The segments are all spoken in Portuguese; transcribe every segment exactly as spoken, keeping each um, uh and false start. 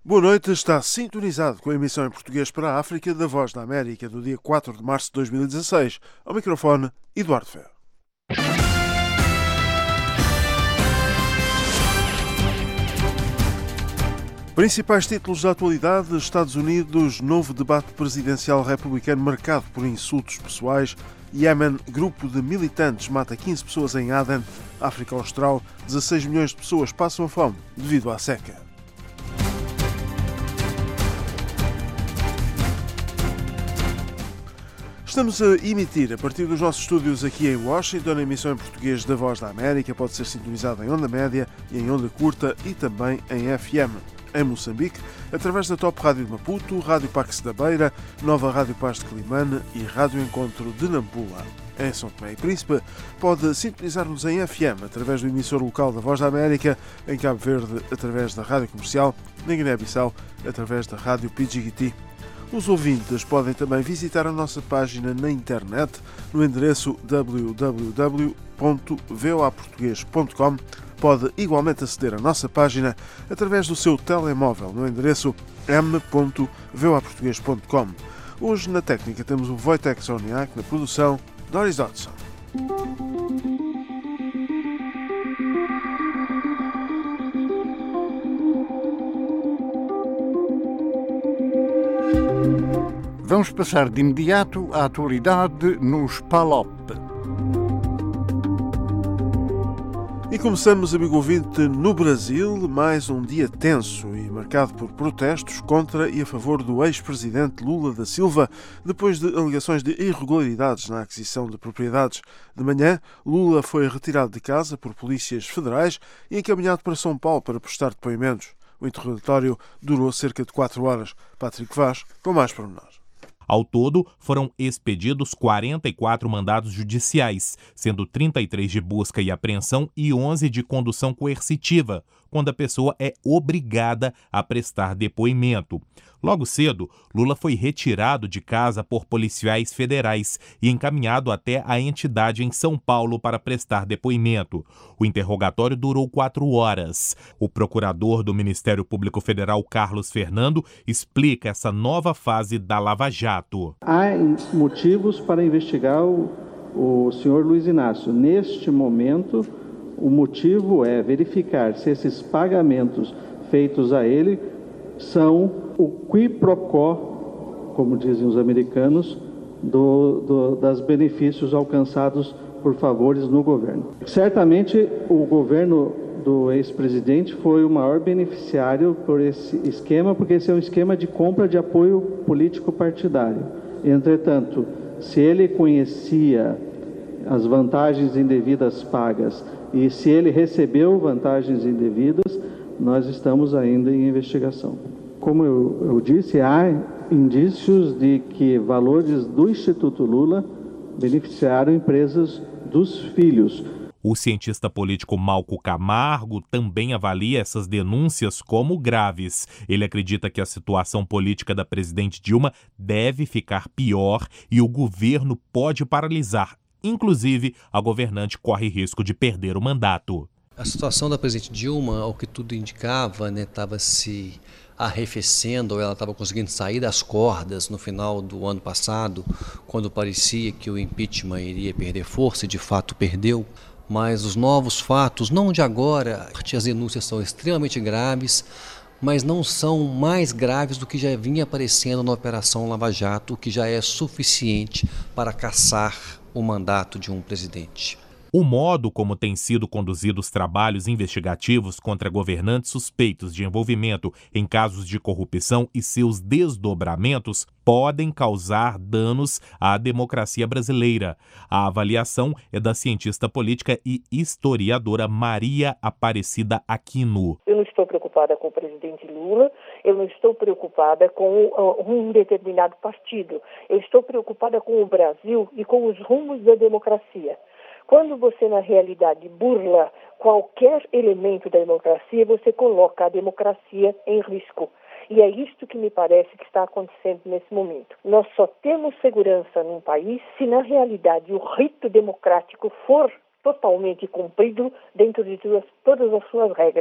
Boa noite, está sintonizado com a emissão em português para a África da Voz da América do dia quatro de março de dois mil e dezasseis. Ao microfone, Eduardo Ferro. Principais títulos da atualidade: Estados Unidos, novo debate presidencial republicano marcado por insultos pessoais. Iémen, grupo de militantes mata quinze pessoas em Aden. África Austral, dezasseis milhões de pessoas passam fome devido à seca. Estamos a emitir a partir dos nossos estúdios aqui em Washington, a emissão em português da Voz da América pode ser sintonizada em onda média e em onda curta e também em F M. Em Moçambique, através da Top Rádio de Maputo, Rádio Pax da Beira, Nova Rádio Paz de Climane e Rádio Encontro de Nampula. Em São Tomé e Príncipe, pode sintonizar-nos em F M através do emissor local da Voz da América, em Cabo Verde através da Rádio Comercial, na Guiné-Bissau através da Rádio Pidjigiti. Os ouvintes podem também visitar a nossa página na internet no endereço w w w ponto voa português ponto com. Pode igualmente aceder à nossa página através do seu telemóvel no endereço m ponto voa português ponto com. Hoje na técnica temos o Wojtek Soniak, na produção Doris Dodson. Vamos passar de imediato à atualidade nos P A L O P. E começamos, amigo ouvinte, no Brasil, mais um dia tenso e marcado por protestos contra e a favor do ex-presidente Lula da Silva, depois de alegações de irregularidades na aquisição de propriedades. De manhã, Lula foi retirado de casa por polícias federais e encaminhado para São Paulo para prestar depoimentos. O interrogatório durou cerca de quatro horas. Patrick Vaz, com mais pormenores. Ao todo, foram expedidos quarenta e quatro mandados judiciais, sendo trinta e três de busca e apreensão e onze de condução coercitiva, quando a pessoa é obrigada a prestar depoimento. Logo cedo, Lula foi retirado de casa por policiais federais e encaminhado até a entidade em São Paulo para prestar depoimento. O interrogatório durou quatro horas. O procurador do Ministério Público Federal, Carlos Fernando, explica essa nova fase da Lava Jato. Há motivos para investigar o, o senhor Luiz Inácio. Neste momento, o motivo é verificar se esses pagamentos feitos a ele são o qui pro quo, como dizem os americanos, do, do, das benefícios alcançados por favores no governo. Certamente o governo do ex-presidente foi o maior beneficiário por esse esquema, porque esse é um esquema de compra de apoio político partidário. Entretanto, se ele conhecia as vantagens indevidas pagas e se ele recebeu vantagens indevidas, nós estamos ainda em investigação. Como eu, eu disse, há indícios de que valores do Instituto Lula beneficiaram empresas dos filhos. O cientista político Malco Camargo também avalia essas denúncias como graves. Ele acredita que a situação política da presidente Dilma deve ficar pior e o governo pode paralisar. Inclusive, a governante corre risco de perder o mandato. A situação da presidente Dilma, ao que tudo indicava, né, estava se arrefecendo, ou ela estava conseguindo sair das cordas no final do ano passado, quando parecia que o impeachment iria perder força, e de fato perdeu. Mas os novos fatos, não de agora, as denúncias são extremamente graves, mas não são mais graves do que já vinha aparecendo na Operação Lava Jato, o que já é suficiente para caçar o mandato de um presidente. O modo como têm sido conduzidos trabalhos investigativos contra governantes suspeitos de envolvimento em casos de corrupção e seus desdobramentos podem causar danos à democracia brasileira. A avaliação é da cientista política e historiadora Maria Aparecida Aquino. Eu não estou preocupada com o presidente Lula, eu não estou preocupada com um determinado partido, eu estou preocupada com o Brasil e com os rumos da democracia. Quando você, na realidade, burla qualquer elemento da democracia, você coloca a democracia em risco. E é isto que me parece que está acontecendo nesse momento. Nós só temos segurança num país se, na realidade, o rito democrático for totalmente cumprido dentro de todas as suas regras.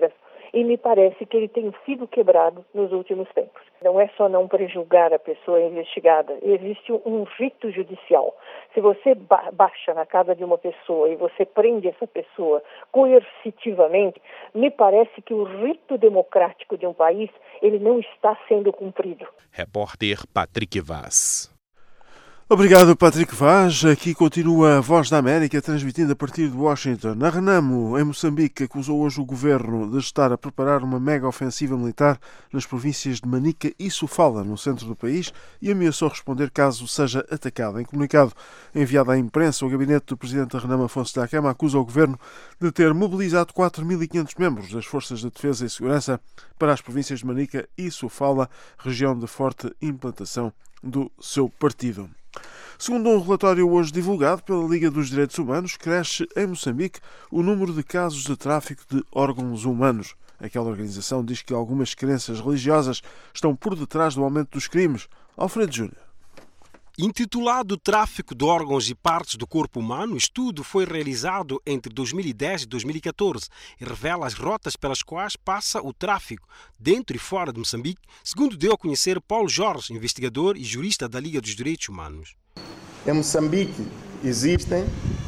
e me parece que ele tem sido quebrado nos últimos tempos. Não é só não prejulgar a pessoa investigada, existe um rito judicial. Se você ba- baixa na casa de uma pessoa e você prende essa pessoa coercitivamente, me parece que o rito democrático de um país, ele não está sendo cumprido. Repórter Patrick Vaz. Obrigado, Patrick Vaz. Aqui continua a Voz da América, transmitindo a partir de Washington. A Renamo, em Moçambique, acusou hoje o governo de estar a preparar uma mega ofensiva militar nas províncias de Manica e Sofala, no centro do país, e ameaçou responder caso seja atacada. Em comunicado enviado à imprensa, o gabinete do presidente da Renamo, Afonso da Cama, acusa o governo de ter mobilizado quatro mil e quinhentos membros das Forças de Defesa e Segurança para as províncias de Manica e Sofala, região de forte implantação do seu partido. Segundo um relatório hoje divulgado pela Liga dos Direitos Humanos, cresce em Moçambique o número de casos de tráfico de órgãos humanos. Aquela organização diz que algumas crenças religiosas estão por detrás do aumento dos crimes. Alfredo Júnior. Intitulado Tráfico de Órgãos e Partes do Corpo Humano, o estudo foi realizado entre dois mil e dez e dois mil e catorze e revela as rotas pelas quais passa o tráfico dentro e fora de Moçambique, segundo deu a conhecer Paulo Jorge, investigador e jurista da Liga dos Direitos Humanos. Em Moçambique existem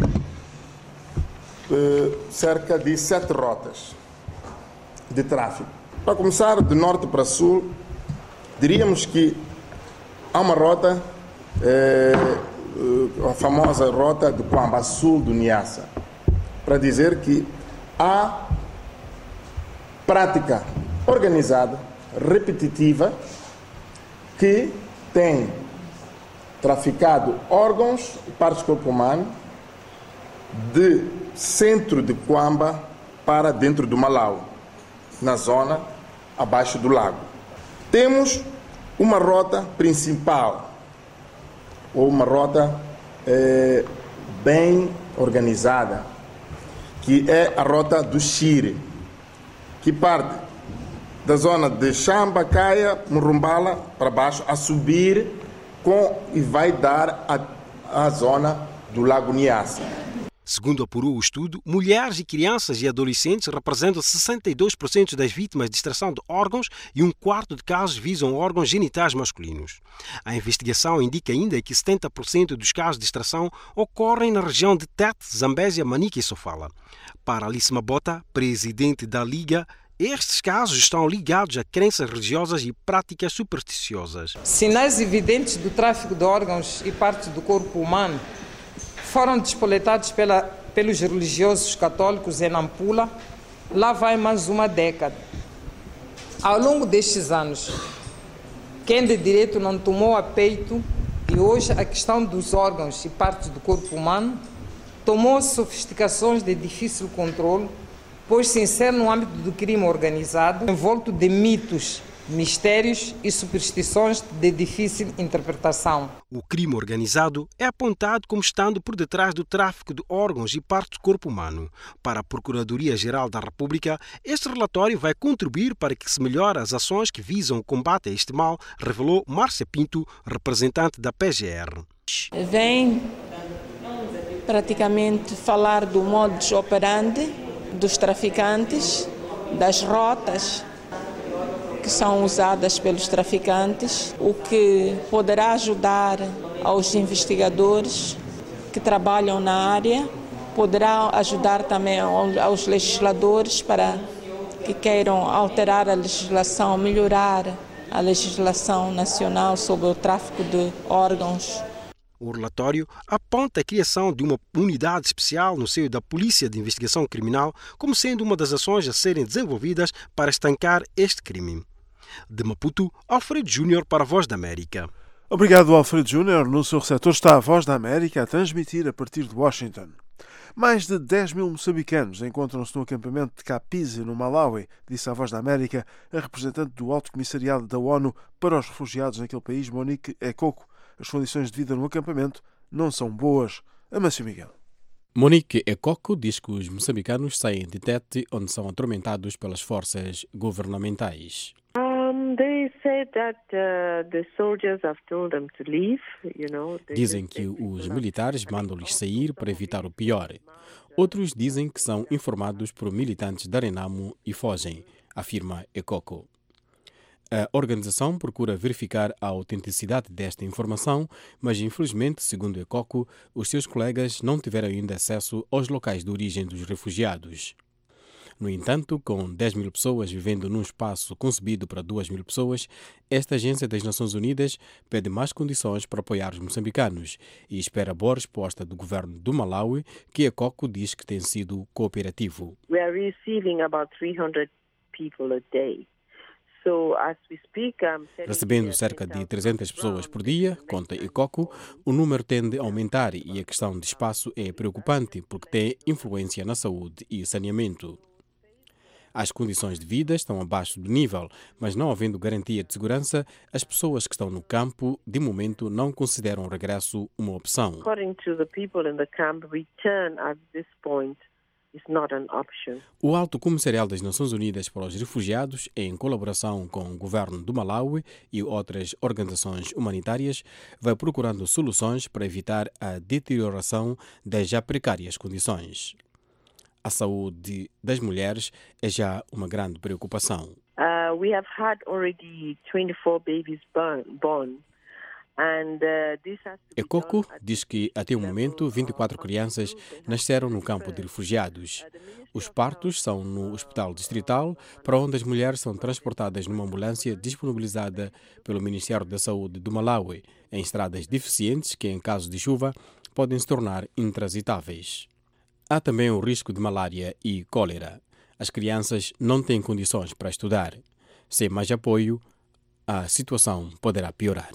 uh, cerca de sete rotas de tráfico. Para começar, de norte para sul, diríamos que há uma rota, eh, a famosa rota de Quamba, sul do Niassa, para dizer que há prática organizada, repetitiva, que tem traficado órgãos e partes do corpo humano de centro de Quamba para dentro do Malau, na zona abaixo do lago. Temos uma rota principal, ou uma rota eh, bem organizada, que é a rota do Xire, que parte da zona de Xamba, Caia, Murumbala, para baixo, a subir com, e vai dar a, a zona do Lago Niassa. Segundo apurou o estudo, mulheres e crianças e adolescentes representam sessenta e dois por cento das vítimas de extração de órgãos e um quarto de casos visam órgãos genitais masculinos. A investigação indica ainda que setenta por cento dos casos de extração ocorrem na região de Tete, Zambésia, Manica e Sofala. Para Alice Mabota, presidente da Liga, estes casos estão ligados a crenças religiosas e práticas supersticiosas. Sinais evidentes do tráfico de órgãos e partes do corpo humano foram despoletados pela, pelos religiosos católicos em Nampula, lá vai mais uma década. Ao longo destes anos, quem de direito não tomou a peito, e hoje a questão dos órgãos e partes do corpo humano tomou sofisticações de difícil controle, pois se insere no âmbito do crime organizado, envolto de mitos, mistérios e superstições de difícil interpretação. O crime organizado é apontado como estando por detrás do tráfico de órgãos e partes do corpo humano. Para a Procuradoria-Geral da República, este relatório vai contribuir para que se melhore as ações que visam o combate a este mal, revelou Márcia Pinto, representante da P G R. Vem praticamente falar do modus operandi dos traficantes, das rotas que são usadas pelos traficantes, o que poderá ajudar aos investigadores que trabalham na área, poderá ajudar também aos legisladores para que queiram alterar a legislação, melhorar a legislação nacional sobre o tráfico de órgãos. O relatório aponta a criação de uma unidade especial no seio da Polícia de Investigação Criminal como sendo uma das ações a serem desenvolvidas para estancar este crime. De Maputo, Alfredo Júnior para a Voz da América. Obrigado, Alfredo Júnior. No seu receptor está a Voz da América a transmitir a partir de Washington. Mais de dez mil moçambicanos encontram-se no acampamento de Capize, no Malawi, disse a Voz da América a representante do Alto Comissariado da ONU para os Refugiados naquele país, Monique Ekoko. As condições de vida no acampamento não são boas. Amâncio Miguel. Monique Ekoko diz que os moçambicanos saem de Tete, onde são atormentados pelas forças governamentais. Dizem que os militares mandam-lhes sair para evitar o pior. Outros dizem que são informados por militantes da Renamo e fogem. afirma ECOCO. A organização procura verificar a autenticidade desta informação, mas infelizmente, segundo a ECOCO, os seus colegas não tiveram ainda acesso aos locais de origem dos refugiados. No entanto, com dez mil pessoas vivendo num espaço concebido para duas mil pessoas, esta agência das Nações Unidas pede mais condições para apoiar os moçambicanos e espera boa resposta do governo do Malawi, que a ECOCO diz que tem sido cooperativo. We are receiving about three hundred people a day. Recebendo cerca de trezentas pessoas por dia, conta ECOCO, o número tende a aumentar e a questão de espaço é preocupante porque tem influência na saúde e saneamento. As condições de vida estão abaixo do nível, mas não havendo garantia de segurança, as pessoas que estão no campo, de momento, não consideram o regresso uma opção. According to the people in the camp, return at this point is not an option. O Alto Comissarial das Nações Unidas para os Refugiados, em colaboração com o governo do Malawi e outras organizações humanitárias, vai procurando soluções para evitar a deterioração das já precárias condições. A saúde das mulheres é já uma grande preocupação. Uh, we have had already twenty-four babies born. born. ECOCO diz que, até o momento, vinte e quatro crianças nasceram no campo de refugiados. Os partos são no Hospital Distrital, para onde as mulheres são transportadas numa ambulância disponibilizada pelo Ministério da Saúde do Malawi, em estradas deficientes que, em caso de chuva, podem se tornar intransitáveis. Há também o risco de malária e cólera. As crianças não têm condições para estudar. Sem mais apoio, a situação poderá piorar.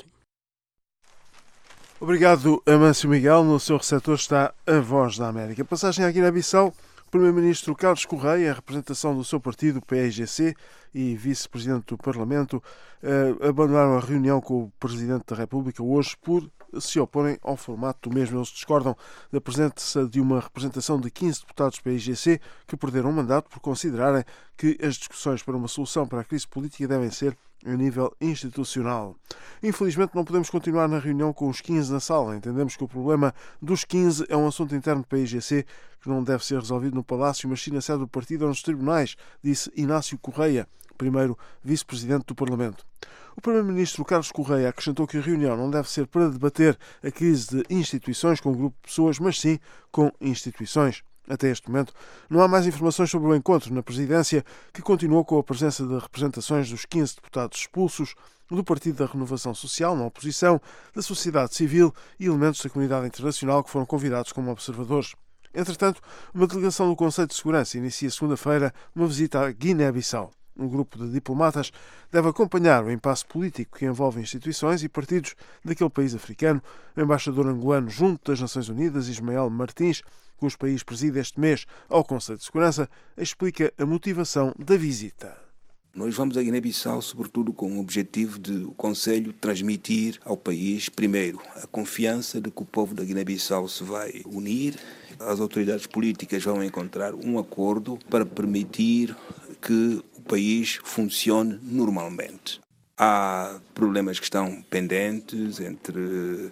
Obrigado, Amâncio Miguel. No seu receptor está a Voz da América. Passagem à Guiné-Bissau. O primeiro-ministro Carlos Correia, em representação do seu partido, P I G C, e vice-presidente do Parlamento, eh, abandonaram a reunião com o Presidente da República hoje por se oporem ao formato do mesmo. Eles discordam da presença de uma representação de quinze deputados do P I G C que perderam o mandato por considerarem que as discussões para uma solução para a crise política devem ser a nível institucional. Infelizmente, não podemos continuar na reunião com os quinze na sala. Entendemos que o problema dos quinze é um assunto interno do P I G C que não deve ser resolvido no Palácio, mas sim na sede do partido ou nos tribunais, disse Inácio Correia, primeiro vice-presidente do Parlamento. O primeiro-ministro Carlos Correia acrescentou que a reunião não deve ser para debater a crise de instituições com um grupo de pessoas, mas sim com instituições. Até este momento, não há mais informações sobre o encontro na presidência, que continuou com a presença de representações dos quinze deputados expulsos, do Partido da Renovação Social, na oposição, da sociedade civil e elementos da comunidade internacional que foram convidados como observadores. Entretanto, uma delegação do Conselho de Segurança inicia segunda-feira uma visita à Guiné-Bissau. Um grupo de diplomatas deve acompanhar o impasse político que envolve instituições e partidos daquele país africano. O embaixador angolano junto das Nações Unidas, Ismael Martins, cujo país preside este mês ao Conselho de Segurança, explica a motivação da visita. Nós vamos à Guiné-Bissau, sobretudo, com o objetivo de o Conselho transmitir ao país, primeiro, a confiança de que o povo da Guiné-Bissau se vai unir. As autoridades políticas vão encontrar um acordo para permitir que o país funcione normalmente. Há problemas que estão pendentes entre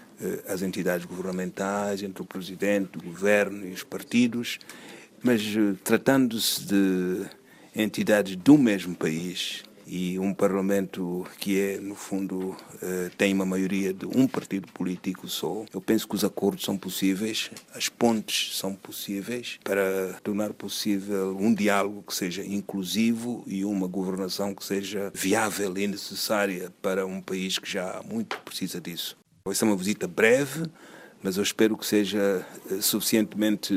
as entidades governamentais, entre o Presidente, o Governo e os partidos, mas tratando-se de entidades do mesmo país e um Parlamento que é, no fundo, tem uma maioria de um partido político só, eu penso que os acordos são possíveis, as pontes são possíveis para tornar possível um diálogo que seja inclusivo e uma governação que seja viável e necessária para um país que já muito precisa disso. Vai ser uma visita breve, mas eu espero que seja suficientemente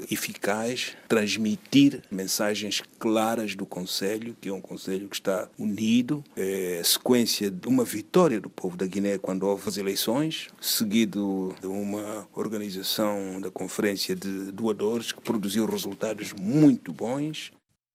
eficaz, transmitir mensagens claras do Conselho, que é um Conselho que está unido. É a sequência de uma vitória do povo da Guiné quando houve as eleições, seguido de uma organização da Conferência de Doadores que produziu resultados muito bons.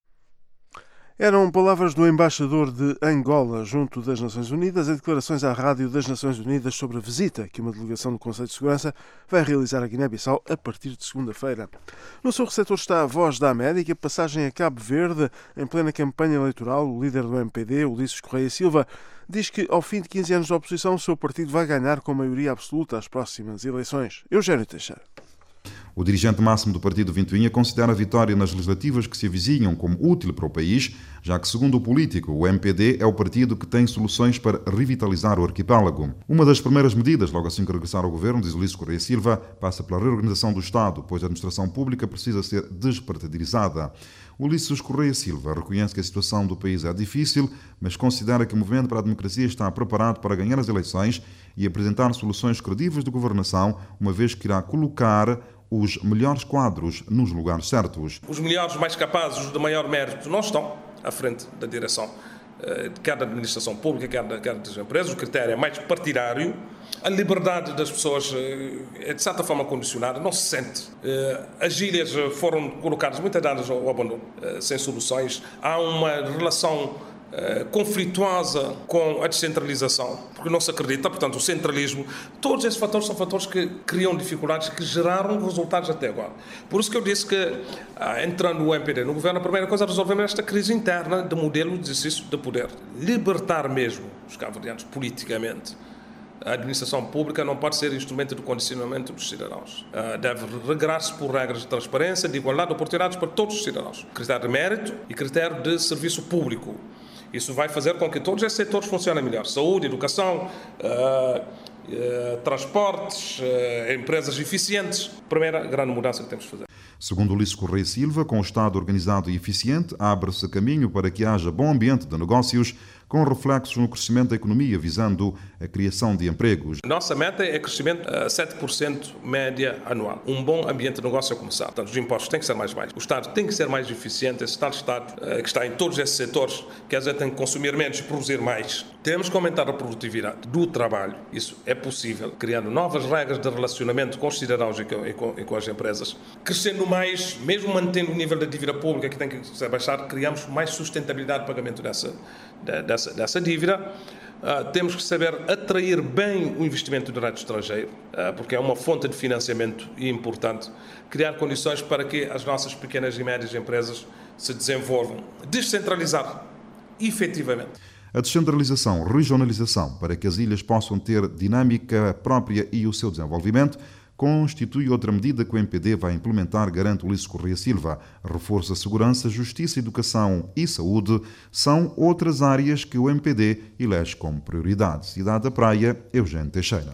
Eram palavras do embaixador de Angola junto das Nações Unidas em declarações à Rádio das Nações Unidas sobre a visita que uma delegação do Conselho de Segurança vai realizar a Guiné-Bissau a partir de segunda-feira. No seu receptor está a Voz da América, passagem a Cabo Verde. Em plena campanha eleitoral, o líder do M P D, Ulisses Correia Silva, diz que ao fim de quinze anos de oposição o seu partido vai ganhar com maioria absoluta as próximas eleições. Eugênio Teixeira. O O dirigente máximo do partido Ventoinha considera a vitória nas legislativas que se avizinham como útil para o país, já que, segundo o político, o M P D é o partido que tem soluções para revitalizar o arquipélago. Uma das primeiras medidas, logo assim que regressar ao governo, diz Ulisses Correia Silva, passa pela reorganização do Estado, pois a administração pública precisa ser despartidarizada. Ulisses Correia Silva reconhece que a situação do país é difícil, mas considera que o Movimento para a Democracia está preparado para ganhar as eleições e apresentar soluções credíveis de governação, uma vez que irá colocar os melhores quadros nos lugares certos. Os melhores, mais capazes, os de maior mérito, não estão à frente da direção, quer da administração pública, quer, da, quer das empresas. O critério é mais partidário. A liberdade das pessoas é, de certa forma, condicionada, não se sente. As ilhas foram colocadas muitas dadas ao abandono, sem soluções. Há uma relação Uh, conflituosa com a descentralização, porque não se acredita, portanto, o centralismo. Todos esses fatores são fatores que criam dificuldades, que geraram resultados até agora. Por isso que eu disse que, uh, entrando o M P D no governo, a primeira coisa é resolver esta crise interna de modelo de exercício de poder. Libertar mesmo os cabo-verdianos politicamente. A administração pública não pode ser instrumento de condicionamento dos cidadãos. Uh, deve regrar-se por regras de transparência, de igualdade de oportunidades para todos os cidadãos. Critério de mérito e critério de serviço público. Isso vai fazer com que todos esses setores funcionem melhor. Saúde, educação, uh, uh, transportes, uh, empresas eficientes. Primeira grande mudança que temos de fazer. Segundo Ulisses Correia Silva, com o Estado organizado e eficiente, abre-se caminho para que haja bom ambiente de negócios, com reflexos no crescimento da economia, visando a criação de empregos. Nossa meta é crescimento a sete por cento média anual. Um bom ambiente de negócio a começar. Portanto, os impostos têm que ser mais baixos. O Estado tem que ser mais eficiente. Esse tal Estado que está em todos esses setores, quer dizer, tem que consumir menos e produzir mais. Temos que aumentar a produtividade do trabalho. Isso é possível, criando novas regras de relacionamento com os cidadãos e com, e com, e com as empresas. Crescendo mais, mesmo mantendo o nível da dívida pública que tem que ser baixado, criamos mais sustentabilidade de pagamento dessa, dessa, dessa dívida. Uh, temos que saber atrair bem o investimento direto estrangeiro, uh, porque é uma fonte de financiamento importante. Criar condições para que as nossas pequenas e médias empresas se desenvolvam. Descentralizar, efetivamente. A descentralização, regionalização, para que as ilhas possam ter dinâmica própria e o seu desenvolvimento, constitui outra medida que o M P D vai implementar, garante Ulisses Correia Silva. Reforço a segurança, justiça, educação e saúde são outras áreas que o M P D elege como prioridade. Cidade da Praia, Eugênio Teixeira.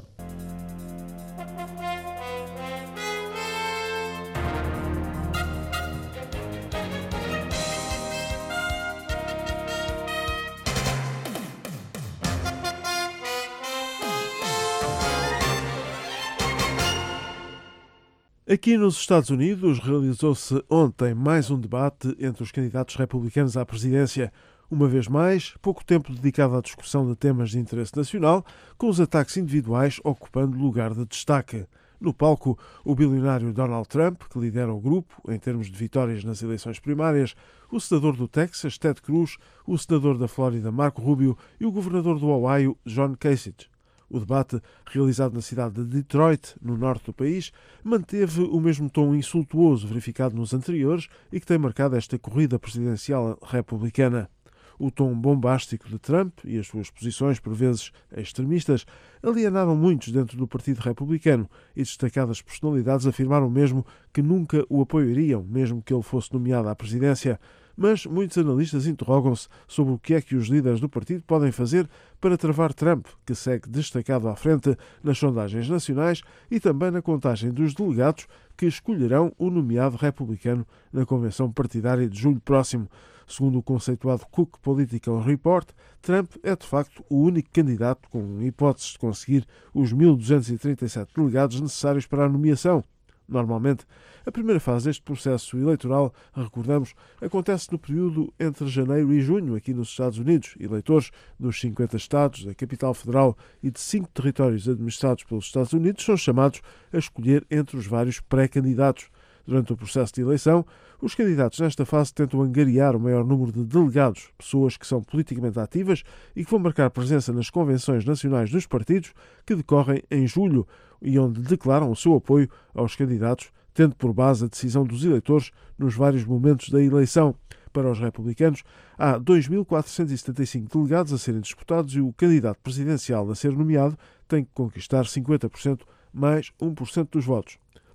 Aqui nos Estados Unidos realizou-se ontem mais um debate entre os candidatos republicanos à presidência. Uma vez mais, pouco tempo dedicado à discussão de temas de interesse nacional, com os ataques individuais ocupando lugar de destaque. No palco, o bilionário Donald Trump, que lidera o grupo em termos de vitórias nas eleições primárias, o senador do Texas, Ted Cruz, o senador da Flórida, Marco Rubio, e o governador do Ohio, John Kasich. O debate, realizado na cidade de Detroit, no norte do país, manteve o mesmo tom insultuoso verificado nos anteriores e que tem marcado esta corrida presidencial republicana. O tom bombástico de Trump e as suas posições, por vezes extremistas, alienaram muitos dentro do Partido Republicano e destacadas personalidades afirmaram mesmo que nunca o apoiariam, mesmo que ele fosse nomeado à presidência. Mas muitos analistas interrogam-se sobre o que é que os líderes do partido podem fazer para travar Trump, que segue destacado à frente nas sondagens nacionais e também na contagem dos delegados que escolherão o nomeado republicano na convenção partidária de julho próximo. Segundo o conceituado Cook Political Report, Trump é de facto o único candidato com hipóteses de conseguir os mil duzentos e trinta e sete delegados necessários para a nomeação. Normalmente, a primeira fase deste processo eleitoral, recordamos, acontece no período entre janeiro e junho aqui nos Estados Unidos. Eleitores dos cinquenta estados, da capital federal e de cinco territórios administrados pelos Estados Unidos são chamados a escolher entre os vários pré-candidatos. Durante o processo de eleição, os candidatos nesta fase tentam angariar o maior número de delegados, pessoas que são politicamente ativas e que vão marcar presença nas convenções nacionais dos partidos que decorrem em julho e onde declaram o seu apoio aos candidatos, tendo por base a decisão dos eleitores nos vários momentos da eleição. Para os republicanos, há dois mil quatrocentos e setenta e cinco delegados a serem disputados e o candidato presidencial a ser nomeado tem que conquistar cinquenta por cento mais um por cento dos votos.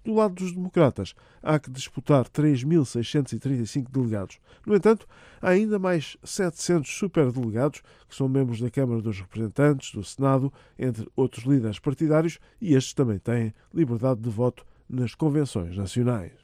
Do lado dos democratas, há que disputar três mil seiscentos e trinta e cinco delegados. No entanto, há ainda mais setecentos superdelegados, que são membros da Câmara dos Representantes, do Senado, entre outros líderes partidários, e estes também têm liberdade de voto nas convenções nacionais.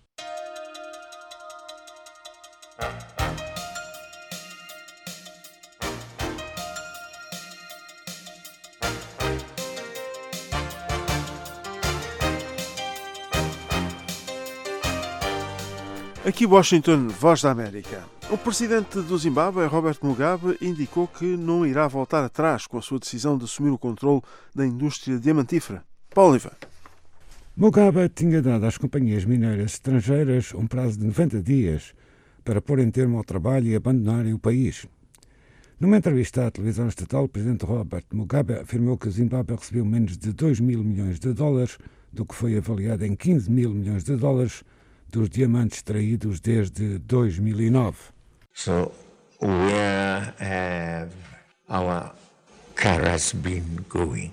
Aqui Washington, Voz da América. O presidente do Zimbábue, Robert Mugabe, indicou que não irá voltar atrás com a sua decisão de assumir o controle da indústria diamantífera. Paulo Oliva. Mugabe tinha dado às companhias mineiras estrangeiras um prazo de noventa dias para pôr em termo ao trabalho e abandonarem o país. Numa entrevista à televisão estatal, o presidente Robert Mugabe afirmou que o Zimbábue recebeu menos de dois mil milhões de dólares, do que foi avaliado em quinze mil milhões de dólares, dos diamantes extraídos desde dois mil e nove. So where have our carats been going?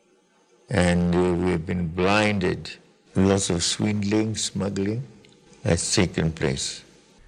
And uh, we've been blinded. Lots of swindling, smuggling has taken place.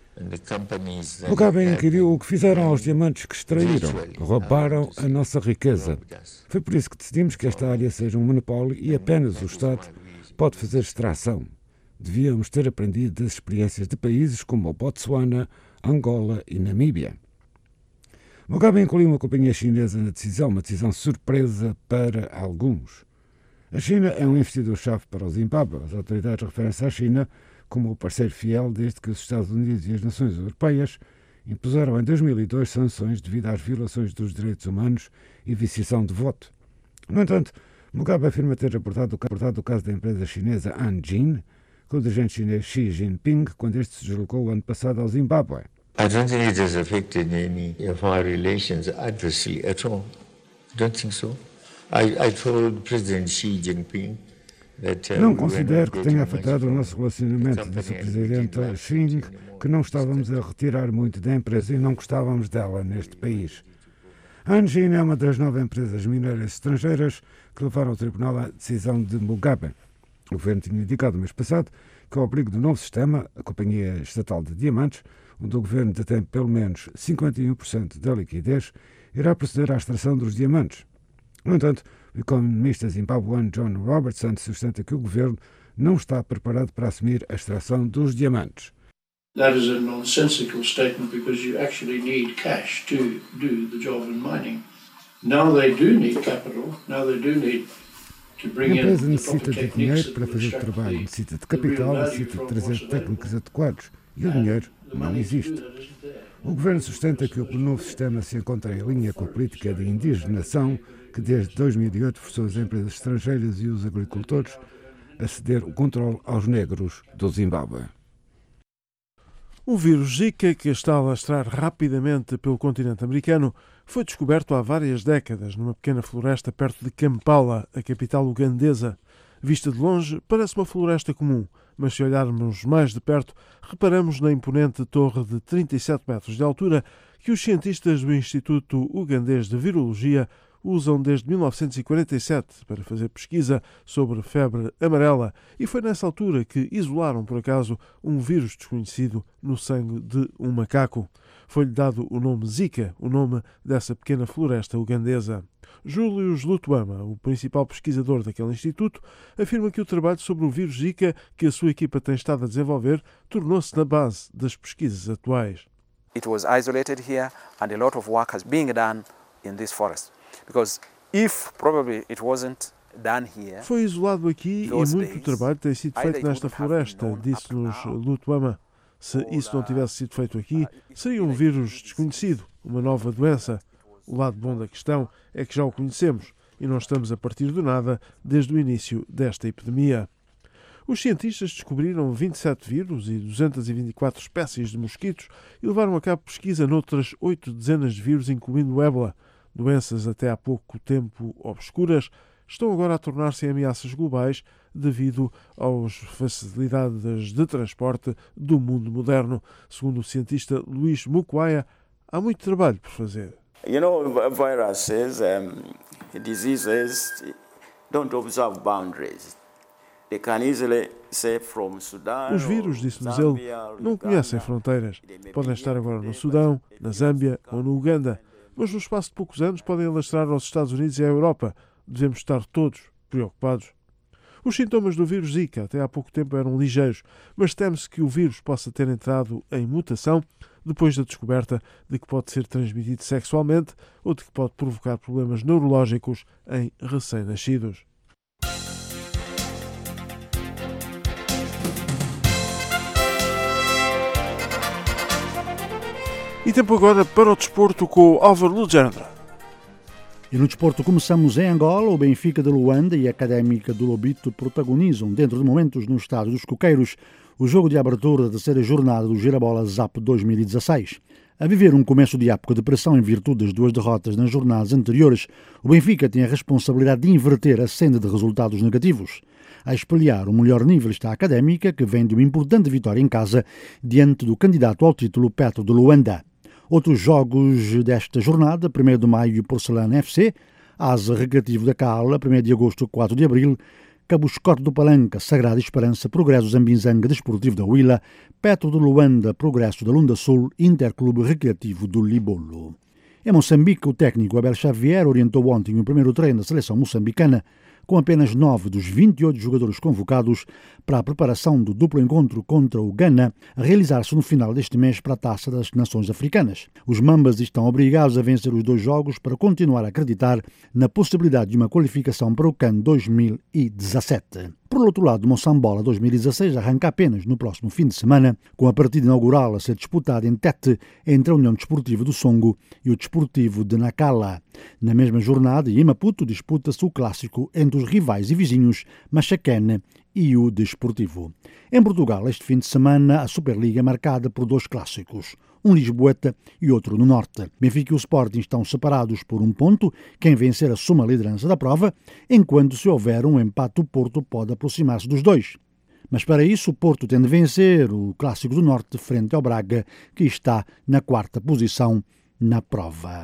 Mugabe inquiriu o que fizeram aos diamantes que extraíram. Roubaram a nossa riqueza. Foi por isso que decidimos que esta área seja um monopólio e apenas o Estado pode fazer extração. Devíamos ter aprendido das experiências de países como Botsuana, Angola e Namíbia. Mugabe incluiu uma companhia chinesa na decisão, uma decisão surpresa para alguns. A China é um investidor-chave para o Zimbábue. As autoridades referem-se à China como o parceiro fiel desde que os Estados Unidos e as nações europeias impuseram em dois mil e dois sanções devido às violações dos direitos humanos e viciação de voto. No entanto, Mugabe afirma ter abordado o caso da empresa chinesa Anjin, com o dirigente chinês Xi Jinping, quando este se deslocou o ano passado ao Zimbábue. I don't think it has affected any of our relations adversely at all. I don't think so. I, I told President Xi Jinping that, uh, não considero que tenha afetado o nosso relacionamento, disse o presidente Xi, que não estávamos a retirar muito da empresa e não gostávamos dela neste país. A Anjin é uma das nove empresas mineiras estrangeiras que levaram ao tribunal a decisão de Mugabe. O governo tinha indicado no mês passado que, ao abrigo do novo sistema, a Companhia Estatal de Diamantes, onde o governo detém pelo menos cinquenta e um por cento da liquidez, irá proceder à extração dos diamantes. No entanto, o economista zimbabuano John Robertson sustenta que o governo não está preparado para assumir a extração dos diamantes. That is a nonsensical statement because you actually need cash to do the job in mining. Now they do need capital. Now they do need A empresa necessita de dinheiro para fazer o trabalho, necessita de capital, necessita de trazer técnicos adequados e o dinheiro não existe. O governo sustenta que o novo sistema se encontra em linha com a política de indigenação que desde dois mil e oito forçou as empresas estrangeiras e os agricultores a ceder o controle aos negros do Zimbábue. O vírus Zika, que está a alastrar rapidamente pelo continente americano, foi descoberto há várias décadas numa pequena floresta perto de Kampala, a capital ugandesa. Vista de longe, parece uma floresta comum, mas se olharmos mais de perto, reparamos na imponente torre de trinta e sete metros de altura que os cientistas do Instituto Ugandês de Virologia usam desde mil novecentos e quarenta e sete para fazer pesquisa sobre febre amarela, e foi nessa altura que isolaram, por acaso, um vírus desconhecido no sangue de um macaco. Foi-lhe dado o nome Zika, o nome dessa pequena floresta ugandesa. Julius Lutuama, o principal pesquisador daquele instituto, afirma que o trabalho sobre o vírus Zika que a sua equipa tem estado a desenvolver tornou-se na base das pesquisas atuais. It was isolated here and a lot of work has been done in this forest. Because if probably it wasn't done here, foi isolado aqui e muito trabalho tem sido feito nesta floresta, disse-nos Lutuama. Se isso não tivesse sido feito aqui, seria um vírus desconhecido, uma nova doença. O lado bom da questão é que já o conhecemos e não estamos a partir do nada desde o início desta epidemia. Os cientistas descobriram vinte e sete vírus e duzentas e vinte e quatro espécies de mosquitos e levaram a cabo pesquisa noutras oito dezenas de vírus, incluindo o ébola. Doenças até há pouco tempo obscuras estão agora a tornar-se ameaças globais devido às facilidades de transporte do mundo moderno. Segundo o cientista Luís Mukwaya, há muito trabalho por fazer. You know, viruses, um, diseases don't observe boundaries. Os vírus, disse-nos ele, não conhecem fronteiras. Podem estar agora no Sudão, na Zâmbia ou no Uganda, mas no espaço de poucos anos podem alastrar aos Estados Unidos e à Europa. Devemos estar todos preocupados. Os sintomas do vírus Zika até há pouco tempo eram ligeiros, mas teme-se que o vírus possa ter entrado em mutação depois da descoberta de que pode ser transmitido sexualmente ou de que pode provocar problemas neurológicos em recém-nascidos. E tempo agora para o desporto com o Álvaro Lugendra. E no desporto começamos em Angola. O Benfica de Luanda e a Académica do Lobito protagonizam, dentro de momentos no estádio dos Coqueiros, o jogo de abertura da terceira jornada do Girabola Zap dois mil e dezasseis. A viver um começo de época de pressão em virtude das duas derrotas nas jornadas anteriores, o Benfica tem a responsabilidade de inverter a senda de resultados negativos. A espelhar o melhor nível está a Académica, que vem de uma importante vitória em casa diante do candidato ao título Petro de Luanda. Outros jogos desta jornada: primeiro de maio, Porcelana F C, Asa Recreativo da Cala, primeiro de agosto, quatro de abril, Cabuscote do Palanca, Sagrada Esperança, Progresso Zambinzanga Desportivo da Huila, Petro de Luanda, Progresso da Lunda Sul, Interclube Recreativo do Libolo. Em Moçambique, o técnico Abel Xavier orientou ontem o primeiro treino da seleção moçambicana, com apenas nove dos vinte e oito jogadores convocados para a preparação do duplo encontro contra o Ghana, a realizar-se no final deste mês para a Taça das Nações Africanas. Os Mambas estão obrigados a vencer os dois jogos para continuar a acreditar na possibilidade de uma qualificação para o CAN dois mil e dezassete. Por outro lado, Moçambola dois mil e dezasseis arranca apenas no próximo fim de semana, com a partida inaugural a ser disputada em Tete entre a União Desportiva do Songo e o Desportivo de Nacala. Na mesma jornada, em Maputo, disputa-se o clássico entre os rivais e vizinhos Machaquene e o Desportivo. Em Portugal, este fim de semana, a Superliga é marcada por dois clássicos, um lisboeta e outro no norte. Benfica e o Sporting estão separados por um ponto. Quem vencer assuma a liderança da prova, enquanto se houver um empate o Porto pode aproximar-se dos dois. Mas para isso o Porto tem de vencer o Clássico do Norte frente ao Braga, que está na quarta posição na prova.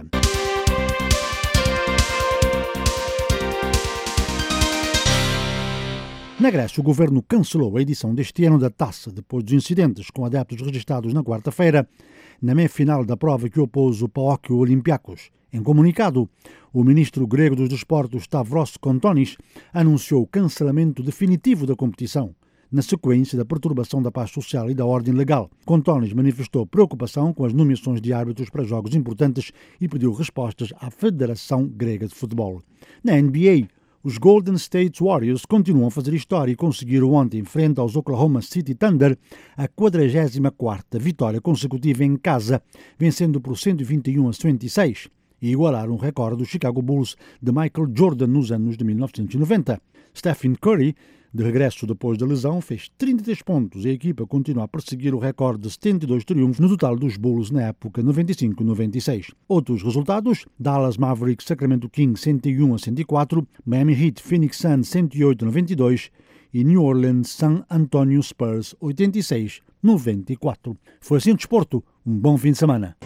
Na Grécia, o governo cancelou a edição deste ano da Taça, depois dos incidentes com adeptos registados na quarta-feira, na meia-final da prova que opôs o PAOK Olympiacos. Em comunicado, o ministro grego dos Desportos, Stavros Kontonis, anunciou o cancelamento definitivo da competição, na sequência da perturbação da paz social e da ordem legal. Kontonis manifestou preocupação com as nomeações de árbitros para jogos importantes e pediu respostas à Federação Grega de Futebol. Na N B A, os Golden State Warriors continuam a fazer história e conseguiram ontem, frente aos Oklahoma City Thunder, a quadragésima quarta vitória consecutiva em casa, vencendo por cento e vinte e um a cento e seis, e igualaram o recorde do Chicago Bulls de Michael Jordan nos anos de mil novecentos e noventa. Stephen Curry, de regresso depois da lesão, fez trinta e três pontos e a equipa continua a perseguir o recorde de setenta e dois triunfos no total dos Bulls na época noventa e cinco noventa e seis. Outros resultados: Dallas Mavericks Sacramento Kings cento e um a cento e quatro, Miami Heat Phoenix Suns cento e oito a noventa e dois e New Orleans San Antonio Spurs oitenta e seis a noventa e quatro. Foi assim o desporto. Um bom fim de semana.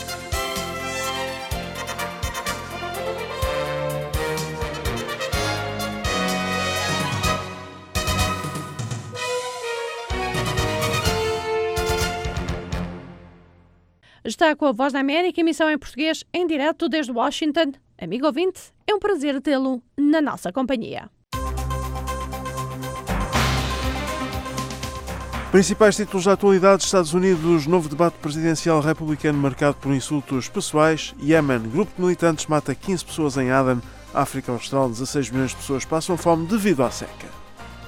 Está com a Voz da América, emissão em português, em direto desde Washington. Amigo ouvinte, é um prazer tê-lo na nossa companhia. Principais títulos da atualidade: Estados Unidos, novo debate presidencial republicano marcado por insultos pessoais. Iémen, grupo de militantes mata quinze pessoas em Aden. África Austral, dezasseis milhões de pessoas passam fome devido à seca.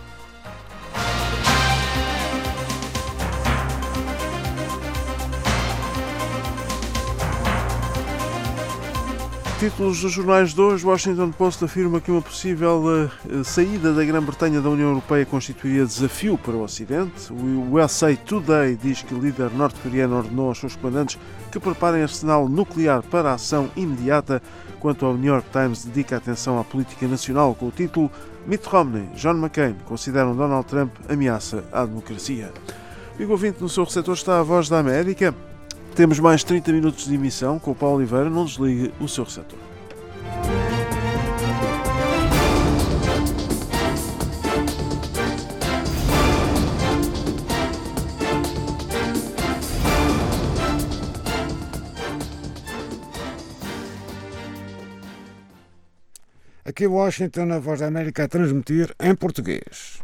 Títulos dos jornais de hoje: Washington Post afirma que uma possível uh, saída da Grã-Bretanha da União Europeia constituiria desafio para o Ocidente. O U S A Today diz que o líder norte-coreano ordenou aos seus comandantes que preparem arsenal nuclear para a ação imediata, quanto ao New York Times dedica atenção à política nacional com o título Mitt Romney, John McCain consideram Donald Trump ameaça à democracia. Amigo ouvinte, no seu receptor está a Voz da América. Temos mais trinta minutos de emissão com o Paulo Oliveira. Não desligue o seu receptor. Aqui Washington, a Voz da América a transmitir em português.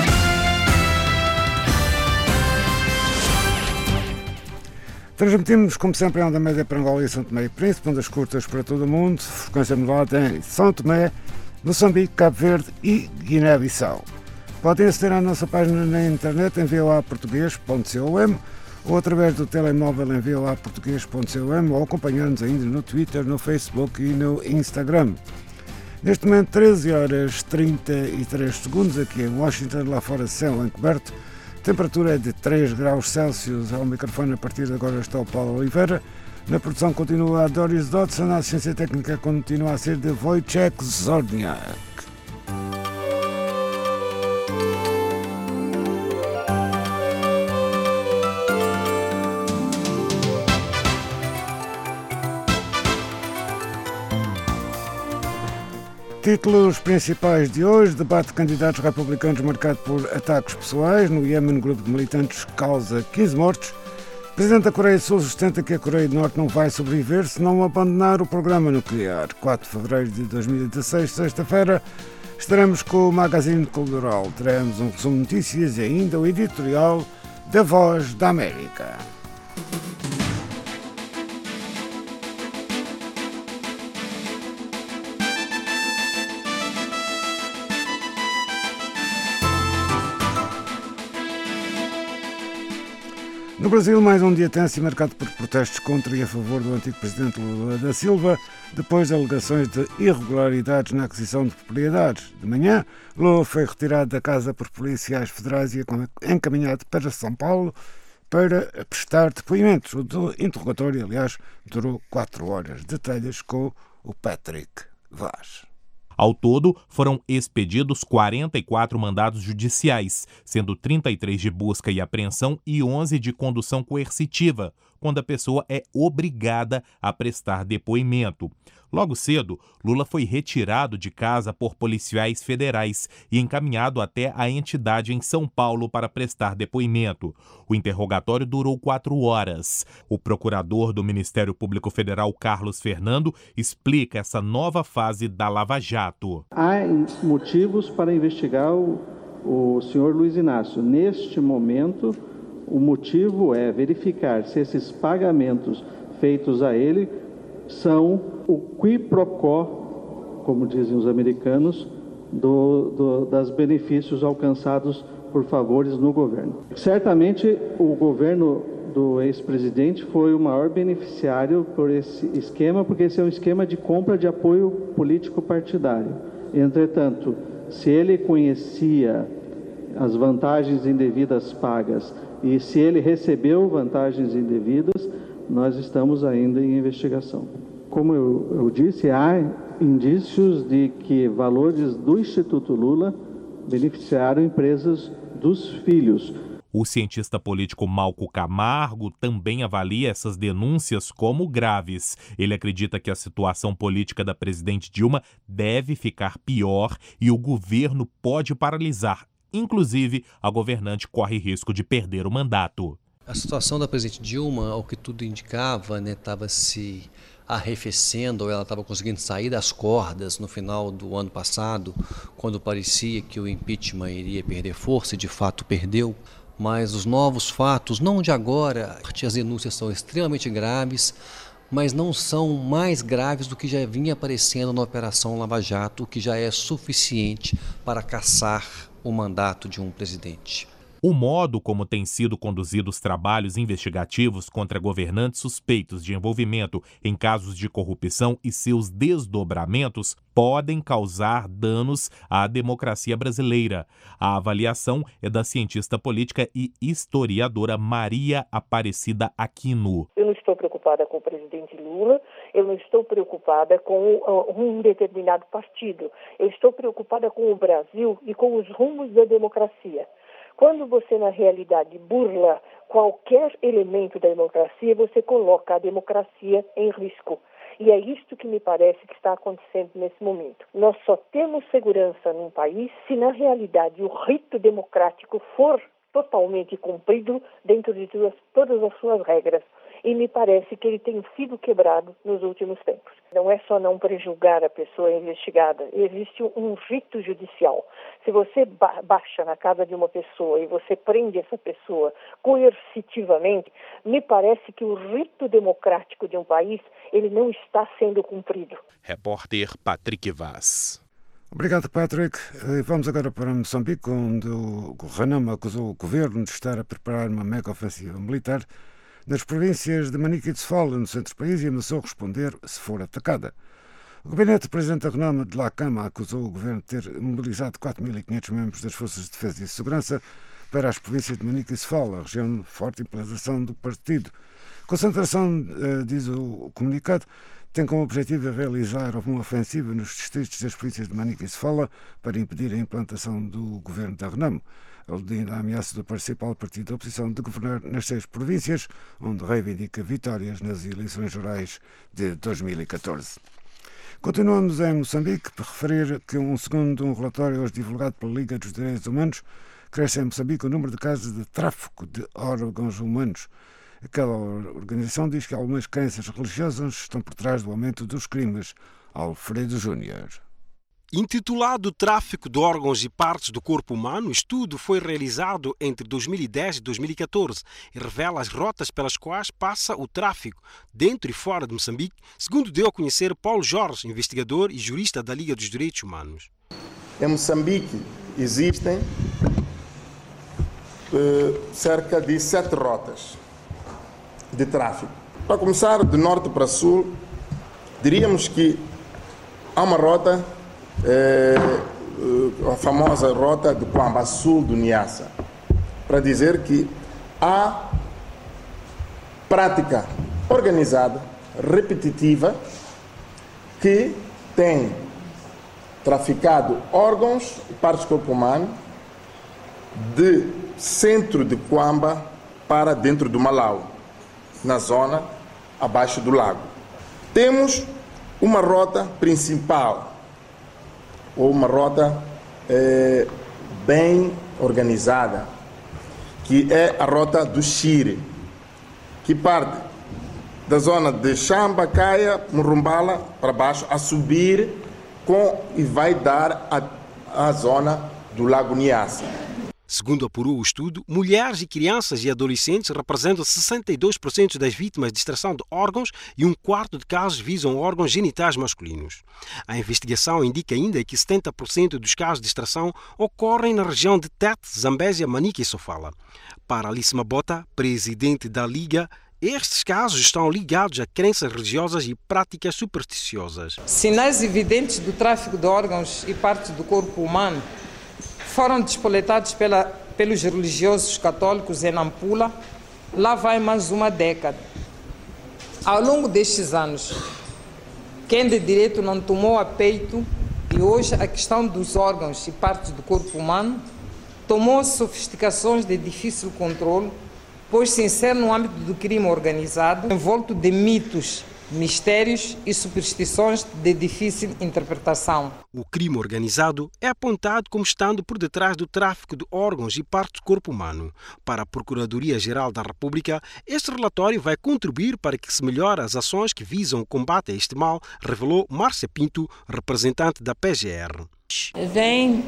Transmitimos, como sempre, em onda média para Angola e São Tomé e Príncipe, ondas curtas para todo o mundo, frequência modulada em São Tomé, Moçambique, Cabo Verde e Guiné-Bissau. Podem aceder à nossa página na internet em v o a português ponto com ou através do telemóvel em v o a português ponto com ou acompanhar-nos ainda no Twitter, no Facebook e no Instagram. Neste momento, treze horas e trinta e três segundos aqui em Washington, lá fora céu encoberto. Temperatura é de três graus Celsius. Ao microfone a partir de agora está o Paulo Oliveira. Na produção continua a Doris Dodson. A assistência técnica continua a ser de Wojciech Zorniak. Títulos principais de hoje: debate de candidatos republicanos marcado por ataques pessoais. No Iêmen, grupo de militantes causa quinze mortos. Presidente da Coreia do Sul sustenta que a Coreia do Norte não vai sobreviver se não abandonar o programa nuclear. quatro de fevereiro de dois mil e dezasseis, sexta-feira, estaremos com o Magazine Cultural. Teremos um resumo de notícias e ainda o editorial da Voz da América. No Brasil, mais um dia tenso e marcado por protestos contra e a favor do antigo presidente Lula da Silva, depois de alegações de irregularidades na aquisição de propriedades. De manhã, Lula foi retirado da casa por policiais federais e encaminhado para São Paulo para prestar depoimentos. O interrogatório, aliás, durou quatro horas. Detalhes com o Patrick Vaz. Ao todo, foram expedidos quarenta e quatro mandados judiciais, sendo trinta e três de busca e apreensão e onze de condução coercitiva, quando a pessoa é obrigada a prestar depoimento. Logo cedo, Lula foi retirado de casa por policiais federais e encaminhado até a entidade em São Paulo para prestar depoimento. O interrogatório durou quatro horas. O procurador do Ministério Público Federal, Carlos Fernando, explica essa nova fase da Lava Jato. Há motivos para investigar o, o senhor Luiz Inácio. Neste momento, o motivo é verificar se esses pagamentos feitos a ele são o qui pro quo, como dizem os americanos, do, do, das benefícios alcançados por favores no governo. Certamente o governo do ex-presidente foi o maior beneficiário por esse esquema, porque esse é um esquema de compra de apoio político partidário. Entretanto, se ele conhecia as vantagens indevidas pagas e se ele recebeu vantagens indevidas, nós estamos ainda em investigação. Como eu, eu disse, há indícios de que valores do Instituto Lula beneficiaram empresas dos filhos. O cientista político Malco Camargo também avalia essas denúncias como graves. Ele acredita que a situação política da presidente Dilma deve ficar pior e o governo pode paralisar. Inclusive, a governante corre risco de perder o mandato. A situação da presidente Dilma, ao que tudo indicava, né, estava se arrefecendo, ou ela estava conseguindo sair das cordas no final do ano passado, quando parecia que o impeachment iria perder força, e de fato perdeu. Mas os novos fatos, não de agora, as denúncias são extremamente graves, mas não são mais graves do que já vinha aparecendo na Operação Lava Jato, o que já é suficiente para caçar o mandato de um presidente. O modo como têm sido conduzidos trabalhos investigativos contra governantes suspeitos de envolvimento em casos de corrupção e seus desdobramentos podem causar danos à democracia brasileira. A avaliação é da cientista política e historiadora Maria Aparecida Aquino. Eu não estou preocupada com o presidente Lula, eu não estou preocupada com um determinado partido, eu estou preocupada com o Brasil e com os rumos da democracia. Quando você, na realidade, burla qualquer elemento da democracia, você coloca a democracia em risco. E é isto que me parece que está acontecendo nesse momento. Nós só temos segurança num país se, na realidade, o rito democrático for totalmente cumprido dentro de todas as suas regras. e me parece que ele tem sido quebrado nos últimos tempos. Não é só não prejulgar a pessoa investigada, existe um rito judicial. Se você ba- baixa na casa de uma pessoa e você prende essa pessoa coercitivamente, me parece que o rito democrático de um país, ele não está sendo cumprido. Repórter Patrick Vaz. Obrigado, Patrick. Vamos agora para Moçambique, onde o Renamo acusou o governo de estar a preparar uma mega ofensiva militar nas províncias de Manica e de Sofala, no centro do país, e ameaçou responder se for atacada. O gabinete do presidente da Renamo de Lacama acusou o governo de ter mobilizado quatro mil e quinhentos membros das Forças de Defesa e Segurança para as províncias de Manica e Sofala, região de forte implantação do partido. A concentração, diz o comunicado, tem como objetivo realizar uma ofensiva nos distritos das províncias de Manica e Sofala para impedir a implantação do governo da Renamo, aludindo à ameaça do principal partido da oposição de governar nas seis províncias, onde reivindica vitórias nas eleições gerais de dois mil e catorze. Continuamos em Moçambique, para referir que, um, segundo um relatório hoje divulgado pela Liga dos Direitos Humanos, cresce em Moçambique o número de casos de tráfico de órgãos humanos. Aquela organização diz que algumas crenças religiosas estão por trás do aumento dos crimes. Alfredo Júnior. Intitulado Tráfico de Órgãos e Partes do Corpo Humano, o estudo foi realizado entre dois mil e dez e dois mil e catorze e revela as rotas pelas quais passa o tráfico dentro e fora de Moçambique, segundo deu a conhecer Paulo Jorge, investigador e jurista da Liga dos Direitos Humanos. Em Moçambique existem uh, cerca de sete rotas de tráfico. Para começar, de norte para sul, diríamos que há uma rota, é, a famosa rota de Quamba, sul do Niassa, para dizer que há prática organizada, repetitiva, que tem traficado órgãos e partes do corpo humano de centro de Quamba para dentro do Malau, na zona abaixo do lago. Temos uma rota principal, ou uma rota é, bem organizada, que é a rota do Xire, que parte da zona de Xamba, Caia, Murumbala, para baixo, a subir com, e vai dar a, a zona do Lago Niassa. Segundo apurou o estudo, mulheres e crianças e adolescentes representam sessenta e dois por cento das vítimas de extração de órgãos e um quarto de casos visam órgãos genitais masculinos. A investigação indica ainda que setenta por cento dos casos de extração ocorrem na região de Tete, Zambésia, Manica e Sofala. Para Alice Mabota, presidente da Liga, estes casos estão ligados a crenças religiosas e práticas supersticiosas. Sinais evidentes do tráfico de órgãos e partes do corpo humano foram despoletados pela, pelos religiosos católicos em Nampula, lá vai mais uma década. Ao longo destes anos, quem de direito não tomou a peito, e hoje a questão dos órgãos e partes do corpo humano tomou sofisticações de difícil controle, pois se insere no âmbito do crime organizado, envolto de mitos, mistérios e superstições de difícil interpretação. O crime organizado é apontado como estando por detrás do tráfico de órgãos e partes do corpo humano. Para a Procuradoria-Geral da República, este relatório vai contribuir para que se melhore as ações que visam o combate a este mal, revelou Márcia Pinto, representante da P G R. Vem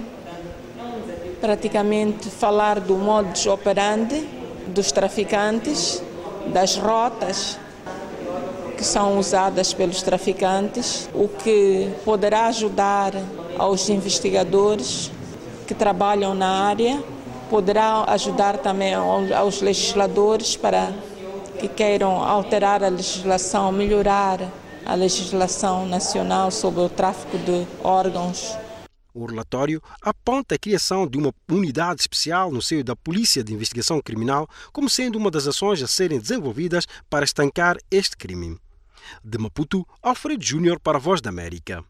praticamente falar do modus operandi dos traficantes, das rotas que são usadas pelos traficantes, o que poderá ajudar aos investigadores que trabalham na área, poderá ajudar também aos legisladores para que queiram alterar a legislação, melhorar a legislação nacional sobre o tráfico de órgãos. O relatório aponta a criação de uma unidade especial no seio da Polícia de Investigação Criminal como sendo uma das ações a serem desenvolvidas para estancar este crime. De Maputo, Alfredo Júnior para a Voz da América.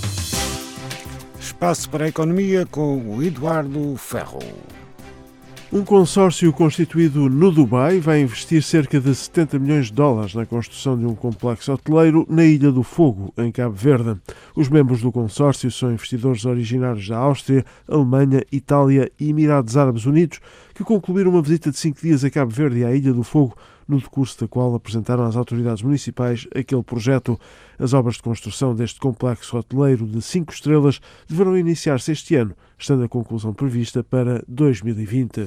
Espaço para a economia com o Eduardo Ferro. Um consórcio constituído no Dubai vai investir cerca de setenta milhões de dólares na construção de um complexo hoteleiro na Ilha do Fogo, em Cabo Verde. Os membros do consórcio são investidores originários da Áustria, Alemanha, Itália e Emirados Árabes Unidos, que concluíram uma visita de cinco dias a Cabo Verde e à Ilha do Fogo, no decurso da qual apresentaram às autoridades municipais aquele projeto. As obras de construção deste complexo hoteleiro de cinco estrelas deverão iniciar-se este ano, estando a conclusão prevista para dois mil e vinte.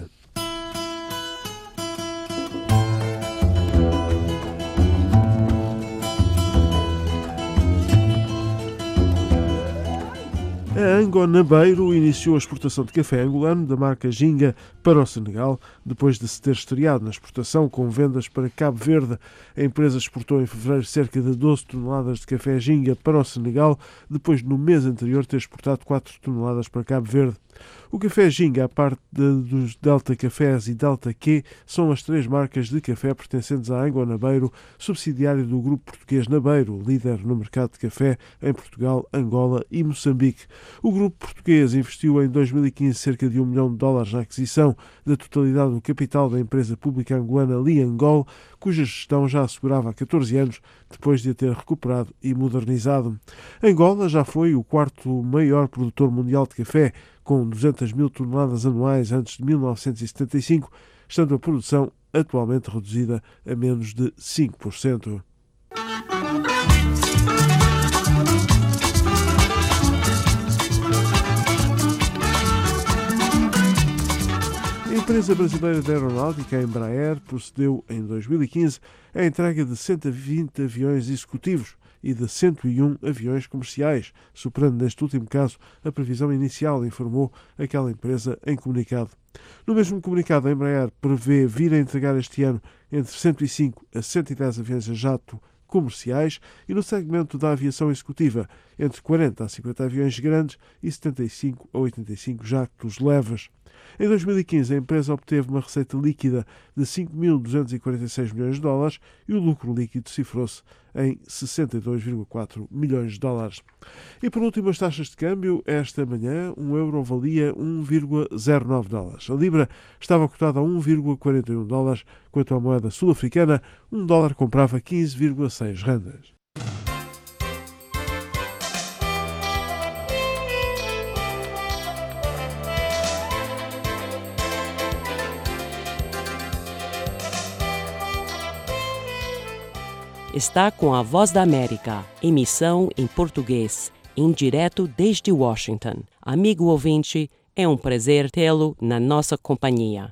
A Angonabeiro iniciou a exportação de café angolano da marca Ginga para o Senegal, depois de se ter estreado na exportação com vendas para Cabo Verde. A empresa exportou em fevereiro cerca de doze toneladas de café Ginga para o Senegal, depois de no mês anterior ter exportado quatro toneladas para Cabo Verde. O café Ginga, a parte de, dos Delta Cafés e Delta Q, são as três marcas de café pertencentes à Angonabeiro, subsidiário do grupo português Nabeiro, líder no mercado de café em Portugal, Angola e Moçambique. O grupo português investiu em dois mil e quinze cerca de um milhão de dólares na aquisição da totalidade do capital da empresa pública angolana Liangol, cuja gestão já assegurava há catorze anos, depois de a ter recuperado e modernizado. Angola já foi o quarto maior produtor mundial de café, com duzentas mil toneladas anuais antes de mil novecentos e setenta e cinco, estando a produção atualmente reduzida a menos de cinco por cento. A empresa brasileira de aeronáutica, a Embraer, procedeu em dois mil e quinze à entrega de cento e vinte aviões executivos e de cento e um aviões comerciais, superando neste último caso a previsão inicial, informou aquela empresa em comunicado. No mesmo comunicado, a Embraer prevê vir a entregar este ano entre cento e cinco a cento e dez aviões a jato comerciais e no segmento da aviação executiva entre quarenta a cinquenta aviões grandes e setenta e cinco a oitenta e cinco jatos leves. Em dois mil e quinze, a empresa obteve uma receita líquida de cinco mil duzentos e quarenta e seis milhões de dólares e o lucro líquido cifrou-se em sessenta e dois vírgula quatro milhões de dólares. E por último, as taxas de câmbio. Esta manhã, um euro valia um vírgula zero nove dólares. A libra estava cotada a um vírgula quarenta e um dólares, quanto à moeda sul-africana, um dólar comprava quinze vírgula seis randas. Está com a Voz da América, emissão em português, em direto desde Washington. Amigo ouvinte, é um prazer tê-lo na nossa companhia.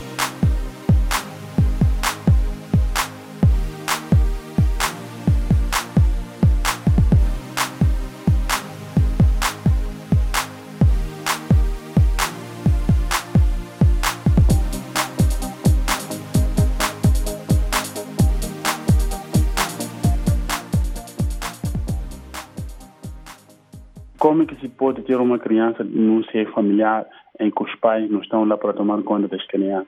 Como é que se pode ter uma criança num seio familiar em que os pais não estão lá para tomar conta das crianças?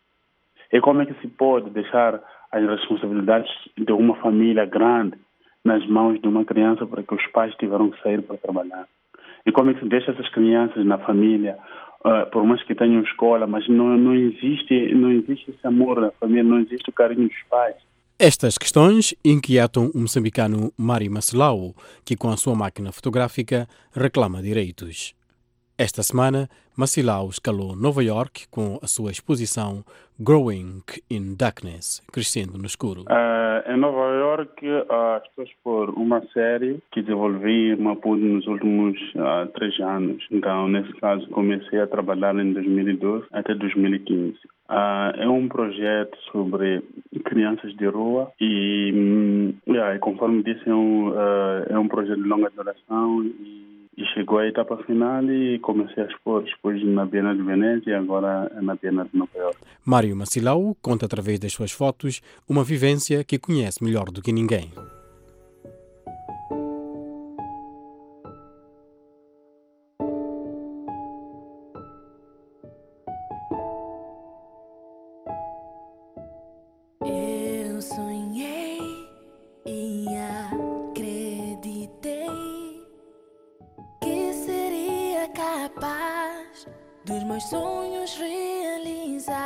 E como é que se pode deixar as responsabilidades de uma família grande nas mãos de uma criança para que os pais tiveram que sair para trabalhar? E como é que se deixa essas crianças na família, uh, por mais que tenham escola, mas não, não, existe, não existe esse amor na família, não existe o carinho dos pais? Estas questões inquietam o moçambicano Mário Macelau, que com a sua máquina fotográfica reclama direitos. Esta semana, Macelau escalou Nova York com a sua exposição Growing in Darkness, Crescendo no Escuro. Uh, em Nova York, uh, estou a expor uma série que desenvolvi em Maputo nos últimos uh, três anos. Então, nesse caso, comecei a trabalhar em dois mil e doze até dois mil e quinze. Uh, é um projeto sobre crianças de rua e, um, yeah, conforme disse, é um, uh, é um projeto de longa duração e, e chegou à etapa final e comecei a expor depois na Bienal de Veneza e agora na Bienal de Nova York. Mário Macelau conta através das suas fotos uma vivência que conhece melhor do que ninguém. Dos meus sonhos realizar.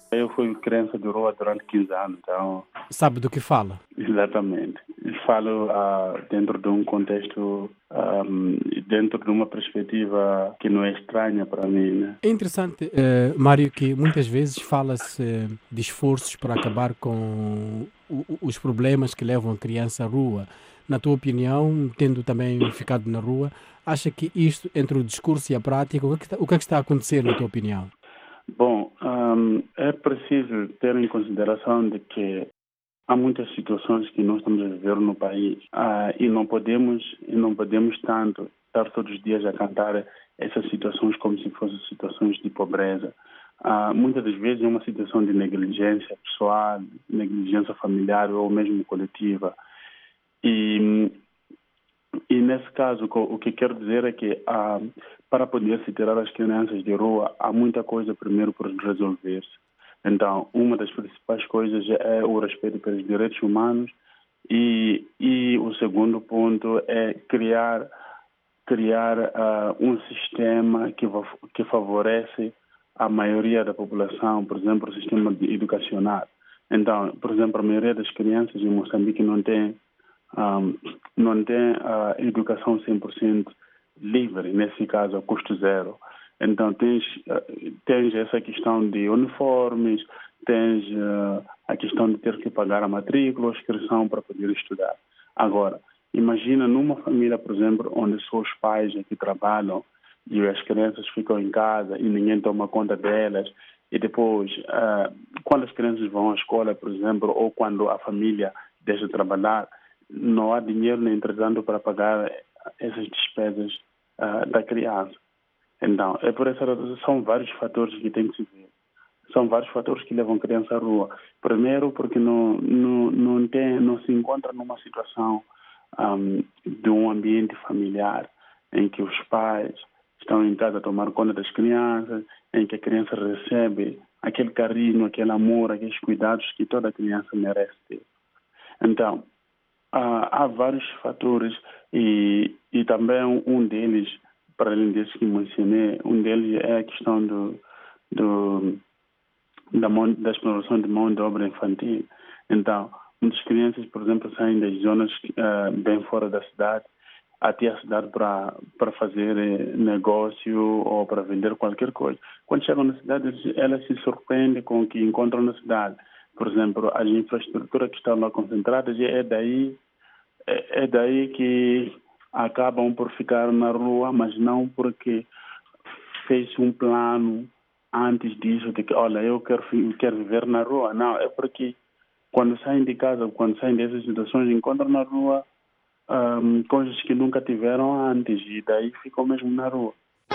Eu fui criança de rua durante quinze anos, então... Sabe do que fala? Exatamente. Falo uh, dentro de um contexto, um, dentro de uma perspectiva que não é estranha para mim, né? É interessante, uh, Mário, que muitas vezes fala-se uh, de esforços para acabar com o, os problemas que levam a criança à rua. Na tua opinião, tendo também ficado na rua, acha que isto, entre o discurso e a prática, o que é que está, o que é que está a acontecer, na tua opinião? Bom, um, é preciso ter em consideração de que há muitas situações que nós estamos a viver no país uh, e não podemos e não podemos tanto estar todos os dias a cantar essas situações como se fossem situações de pobreza. Uh, muitas das vezes é uma situação de negligência pessoal, negligência familiar ou mesmo coletiva. E, e nesse caso, o que quero dizer é que uh, para poder se tirar as crianças de rua, há muita coisa primeiro por resolver-se. Então, uma das principais coisas é o respeito pelos direitos humanos e, e o segundo ponto é criar, criar uh, um sistema que, que favorece a maioria da população, por exemplo, o sistema educacional. Então, por exemplo, a maioria das crianças em Moçambique não tem, um, não tem uh, educação cem por cento livre, nesse caso, a custo zero. Então, tens, tens essa questão de uniformes, tens uh, a questão de ter que pagar a matrícula, a inscrição para poder estudar. Agora, imagina numa família, por exemplo, onde só os pais é que trabalham e as crianças ficam em casa e ninguém toma conta delas. E depois, uh, quando as crianças vão à escola, por exemplo, ou quando a família deixa de trabalhar, não há dinheiro, entretanto, para pagar essas despesas uh, da criança. Então, é por essa razão, são vários fatores que tem que se ver. São vários fatores que levam a criança à rua. Primeiro, porque não, não, não, tem, não se encontra numa situação um, de um ambiente familiar em que os pais estão em casa a tomar conta das crianças, em que a criança recebe aquele carinho, aquele amor, aqueles cuidados que toda criança merece ter. Então, há, há vários fatores e, e também um deles, para além desses que mencionei, um deles é a questão do, do, da, mão, da exploração de mão de obra infantil. Então, muitas crianças, por exemplo, saem das zonas uh, bem fora da cidade até a cidade para para fazer negócio ou para vender qualquer coisa. Quando chegam na cidade, elas se surpreendem com o que encontram na cidade. Por exemplo, as infraestruturas que estão lá concentradas, é daí, é, é daí que acabam por ficar na rua, mas não porque fez um plano antes disso, de que, olha, eu quero, eu quero viver na rua. Não, é porque quando saem de casa, quando saem dessas situações, encontram na rua um, coisas que nunca tiveram antes e daí ficam mesmo na rua.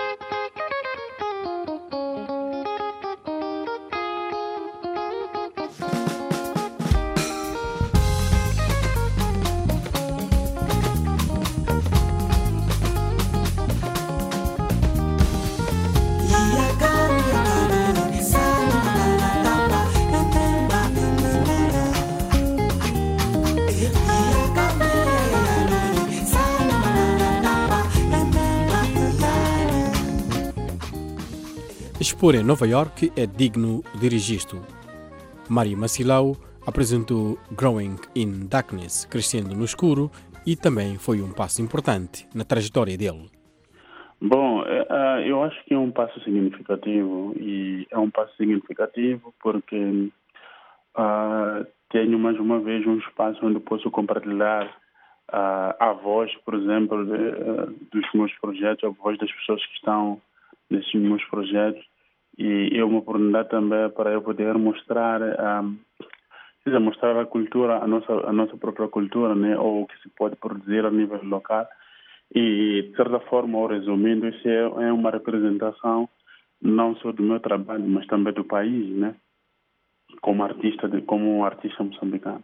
Expor em Nova York é digno de registro. Mário Macilau apresentou Growing in Darkness, Crescendo no Escuro, e também foi um passo importante na trajetória dele. Bom, eu acho que é um passo significativo, e é um passo significativo porque uh, tenho mais uma vez um espaço onde posso compartilhar uh, a voz, por exemplo, de, uh, dos meus projetos, a voz das pessoas que estão nesses meus projetos, e é uma oportunidade também para eu poder mostrar, um, mostrar a cultura, a nossa, a nossa própria cultura, né, ou o que se pode produzir a nível local. E, de certa forma, ou resumindo, isso é, é uma representação não só do meu trabalho, mas também do país, né, como artista, de, como um artista moçambicano.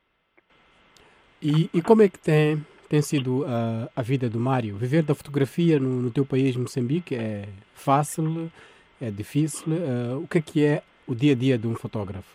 E, e como é que tem, tem sido a, a vida do Mário? Viver da fotografia no, no teu país, Moçambique, é fácil? É difícil? Uh, o que é que é o dia a dia de um fotógrafo?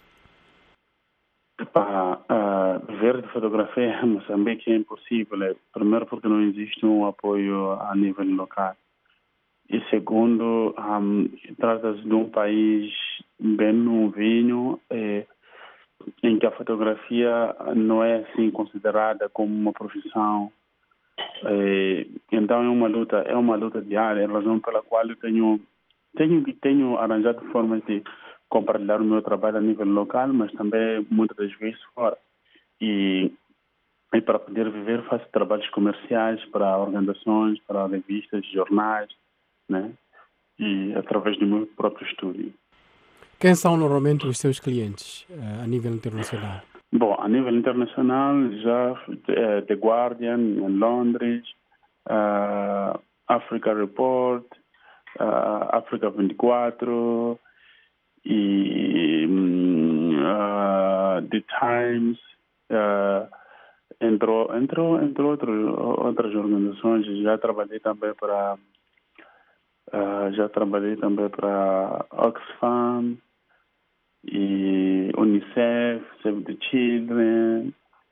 Para uh, viver de fotografia em Moçambique é impossível. É, primeiro porque não existe um apoio a nível local. E segundo, um, trata-se de um país bebendo um vinho é, em que a fotografia não é assim considerada como uma profissão. É, então é uma luta, é uma luta diária, a razão pela qual eu tenho, tenho, tenho arranjado formas de compartilhar o meu trabalho a nível local, mas também muitas das vezes fora. E, e para poder viver faço trabalhos comerciais para organizações, para revistas, jornais, né? E através do meu próprio estúdio. Quem são normalmente os seus clientes uh, a nível internacional? Bom, a nível internacional já uh, The Guardian em Londres, uh, Africa Report, uh, África vinte e quatro e uh, The Times, uh, entre, entre, entre outros, outras organizações. Já trabalhei também para uh, já trabalhei também para Oxfam e Unicef, Save the Children,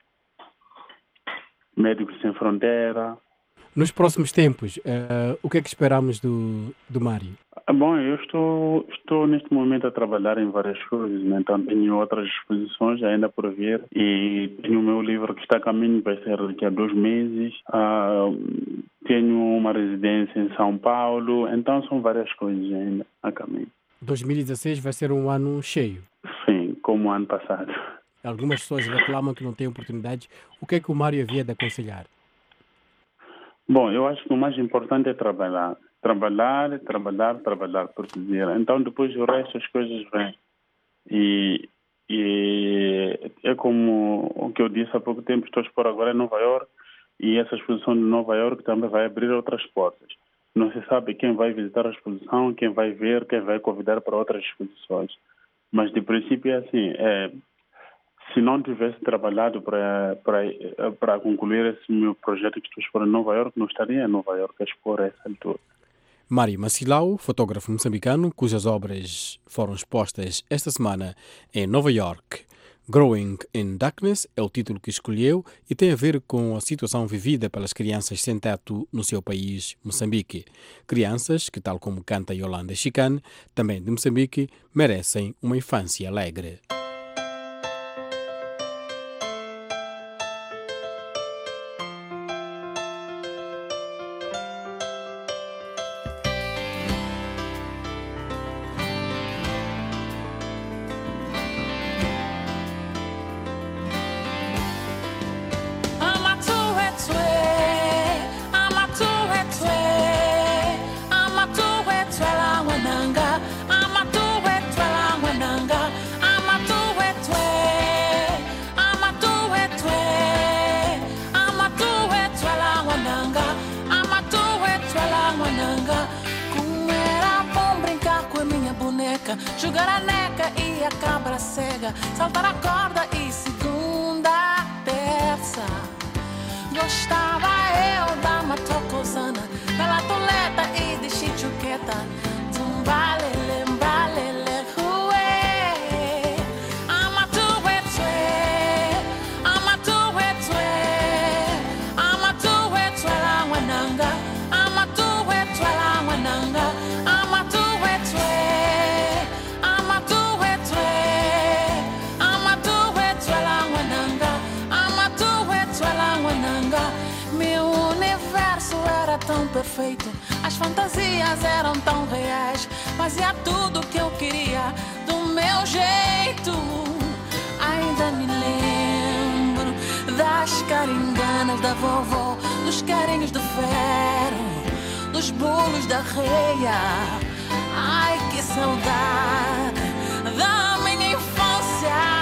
Médicos Sem Fronteira. Nos próximos tempos, uh, o que é que esperamos do, do Mário? Bom, eu estou, estou neste momento a trabalhar em várias coisas, né? Então tenho outras exposições ainda por vir e tenho o meu livro que está a caminho, vai ser daqui a dois meses. Uh, tenho uma residência em São Paulo, então são várias coisas ainda a caminho. dois mil e dezesseis vai ser um ano cheio. Sim, como o ano passado. Algumas pessoas reclamam que não têm oportunidades. O que é que o Mário havia de aconselhar? Bom, eu acho que o mais importante é trabalhar. Trabalhar, trabalhar, trabalhar, por dizer. Então, depois o resto das coisas vêm. E, e é como o que eu disse há pouco tempo, estou a expor agora em Nova Iorque e essa exposição de Nova Iorque também vai abrir outras portas. Não se sabe quem vai visitar a exposição, quem vai ver, quem vai convidar para outras exposições. Mas, de princípio, é assim, é, se não tivesse trabalhado para, para, para concluir esse meu projeto que estou a expor em Nova Iorque, não estaria em Nova Iorque a expor a essa altura. Mário Macilau, fotógrafo moçambicano, cujas obras foram expostas esta semana em Nova Iorque. Growing in Darkness é o título que escolheu e tem a ver com a situação vivida pelas crianças sem teto no seu país, Moçambique. Crianças que, tal como canta Yolanda Chicane, também de Moçambique, merecem uma infância alegre. Jogar a neca e a cabra cega, saltar a corda e segunda, terça. Gostava eu da matocosana, da latoleta e de chichuqueta, tumbalele, mbalele, huê. Amatuê, tuê, amatuê, tuê, amatuê, tuê, la wananga, amatuê, tuê, la wananga, amatuê, tuê. Meu universo era tão perfeito, as fantasias eram tão reais, fazia tudo o que eu queria do meu jeito. Ainda me lembro das caringanas da vovó, dos carinhos do ferro, dos bolos da reia. Ai, que saudade da minha infância.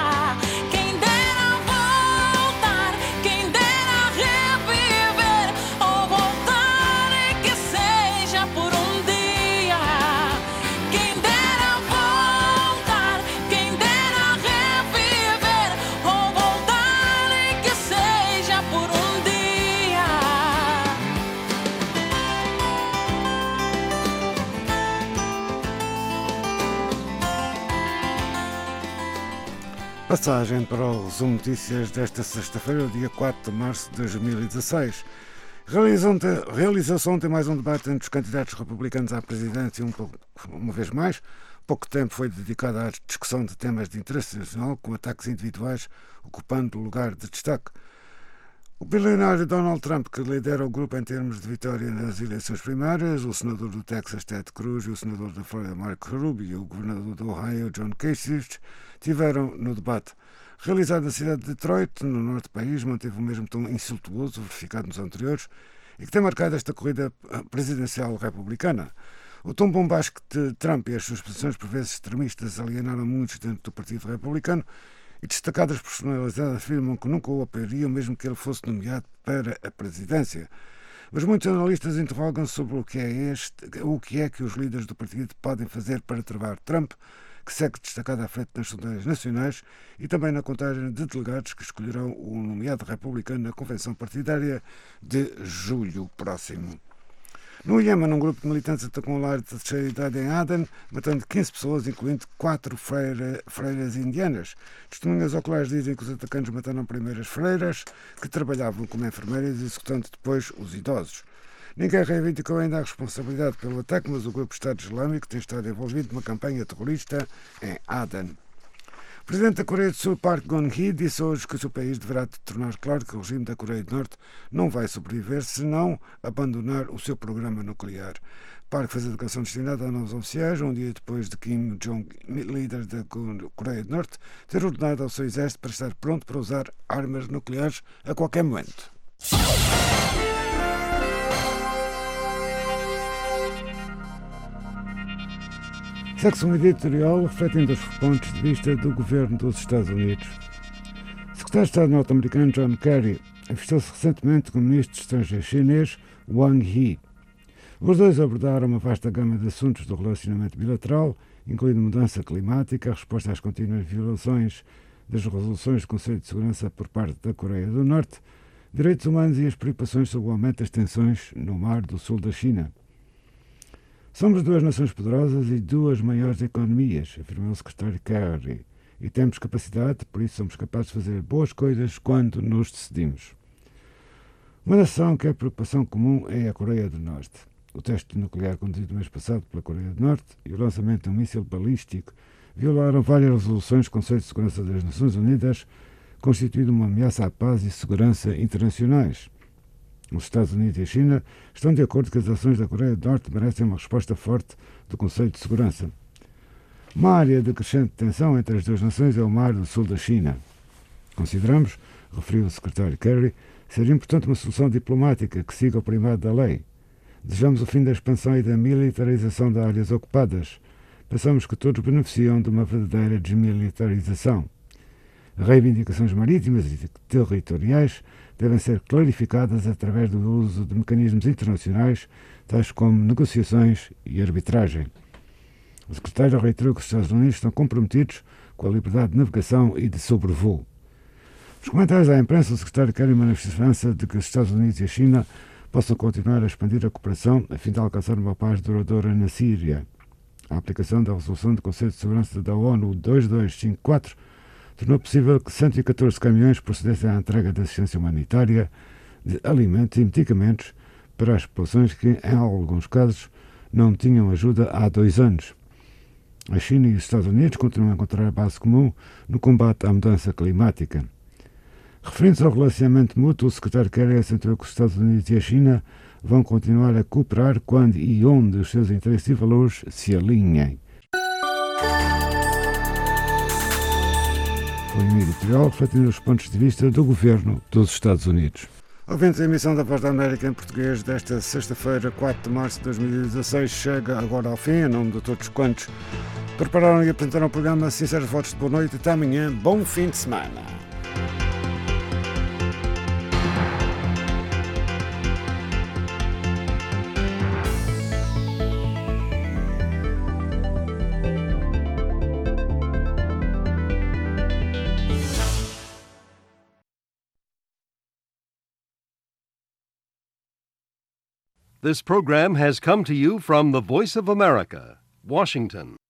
Passagem para o resumo de notícias desta sexta-feira, dia quatro de março de dois mil e dezesseis. Realizou-se ontem mais um debate entre os candidatos republicanos à presidência, um pouco, uma vez mais. Pouco tempo foi dedicado à discussão de temas de interesse nacional, com ataques individuais ocupando o lugar de destaque. O bilionário Donald Trump, que lidera o grupo em termos de vitória nas eleições primárias, o senador do Texas, Ted Cruz, e o senador da Flórida, Marco Rubio, e o governador do Ohio, John Kasich, tiveram no debate. Realizado na cidade de Detroit, no norte do país, manteve o mesmo tom insultuoso verificado nos anteriores e que tem marcado esta corrida presidencial republicana. O tom bombástico de Trump e as suas posições por vezes extremistas alienaram muitos dentro do Partido Republicano e destacadas personalidades afirmam que nunca o apoiariam mesmo que ele fosse nomeado para a presidência. Mas muitos analistas interrogam sobre o que é este, o que é que os líderes do partido podem fazer para travar Trump, que segue destacado à frente nas sondagens nacionais e também na contagem de delegados que escolherão o nomeado republicano na convenção partidária de julho próximo. No Iêmen, um grupo de militantes atacou um lar de terceira idade em Aden, matando quinze pessoas, incluindo quatro freira, freiras indianas. Testemunhas oculares dizem que os atacantes mataram primeiro as freiras, que trabalhavam como enfermeiras, executando depois os idosos. Ninguém reivindicou ainda a responsabilidade pelo ataque, mas o grupo Estado Islâmico tem estado envolvido numa campanha terrorista em Aden. O presidente da Coreia do Sul, Park Geun-hye, disse hoje que o seu país deverá tornar claro que o regime da Coreia do Norte não vai sobreviver se não abandonar o seu programa nuclear. Park fez a declaração destinada a novos oficiais, um dia depois de Kim Jong, líder da Coreia do Norte, ter ordenado ao seu exército para estar pronto para usar armas nucleares a qualquer momento. Segue-se um editorial refletindo os pontos de vista do governo dos Estados Unidos. O secretário de Estado norte-americano John Kerry avistou-se recentemente com o ministro de Estrangeiros chinês Wang Yi. Os dois abordaram uma vasta gama de assuntos do relacionamento bilateral, incluindo mudança climática, a resposta às contínuas violações das resoluções do Conselho de Segurança por parte da Coreia do Norte, direitos humanos e as preocupações sobre o aumento das tensões no Mar do Sul da China. Somos duas nações poderosas e duas maiores economias, afirmou o secretário Kerry, e temos capacidade, por isso somos capazes de fazer boas coisas quando nos decidimos. Uma nação que é preocupação comum é a Coreia do Norte. O teste nuclear conduzido no mês passado pela Coreia do Norte e o lançamento de um míssil balístico violaram várias resoluções do Conselho de Segurança das Nações Unidas, constituindo uma ameaça à paz e segurança internacionais. Os Estados Unidos e a China estão de acordo que as ações da Coreia do Norte merecem uma resposta forte do Conselho de Segurança. Uma área de crescente tensão entre as duas nações é o Mar do Sul da China. Consideramos, referiu o secretário Kerry, ser importante uma solução diplomática que siga o primado da lei. Desejamos o fim da expansão e da militarização das áreas ocupadas. Pensamos que todos beneficiam de uma verdadeira desmilitarização. Reivindicações marítimas e territoriais devem ser clarificadas através do uso de mecanismos internacionais, tais como negociações e arbitragem. O secretário reiterou que os Estados Unidos estão comprometidos com a liberdade de navegação e de sobrevoo. Nos comentários à imprensa, o secretário quer uma esperança de que os Estados Unidos e a China possam continuar a expandir a cooperação a fim de alcançar uma paz duradoura na Síria. A aplicação da resolução do Conselho de Segurança da ONU dois dois cinco quatro tornou possível que cento e catorze caminhões procedessem à entrega de assistência humanitária de alimentos e medicamentos para as populações que, em alguns casos, não tinham ajuda há dois anos. A China e os Estados Unidos continuam a encontrar a base comum no combate à mudança climática. Referindo-se ao relacionamento mútuo, o secretário Kerry acentuou que os Estados Unidos e a China vão continuar a cooperar quando e onde os seus interesses e valores se alinhem. Foi um editorial refletindo os pontos de vista do governo dos Estados Unidos. Ouvintes, a emissão da Voz da América em português desta sexta-feira, quatro de março de dois mil e dezasseis, chega agora ao fim. Em nome de todos quantos prepararam e apresentaram o programa, sinceros votos de boa noite. Até amanhã. Bom fim de semana. This program has come to you from the Voice of America, Washington.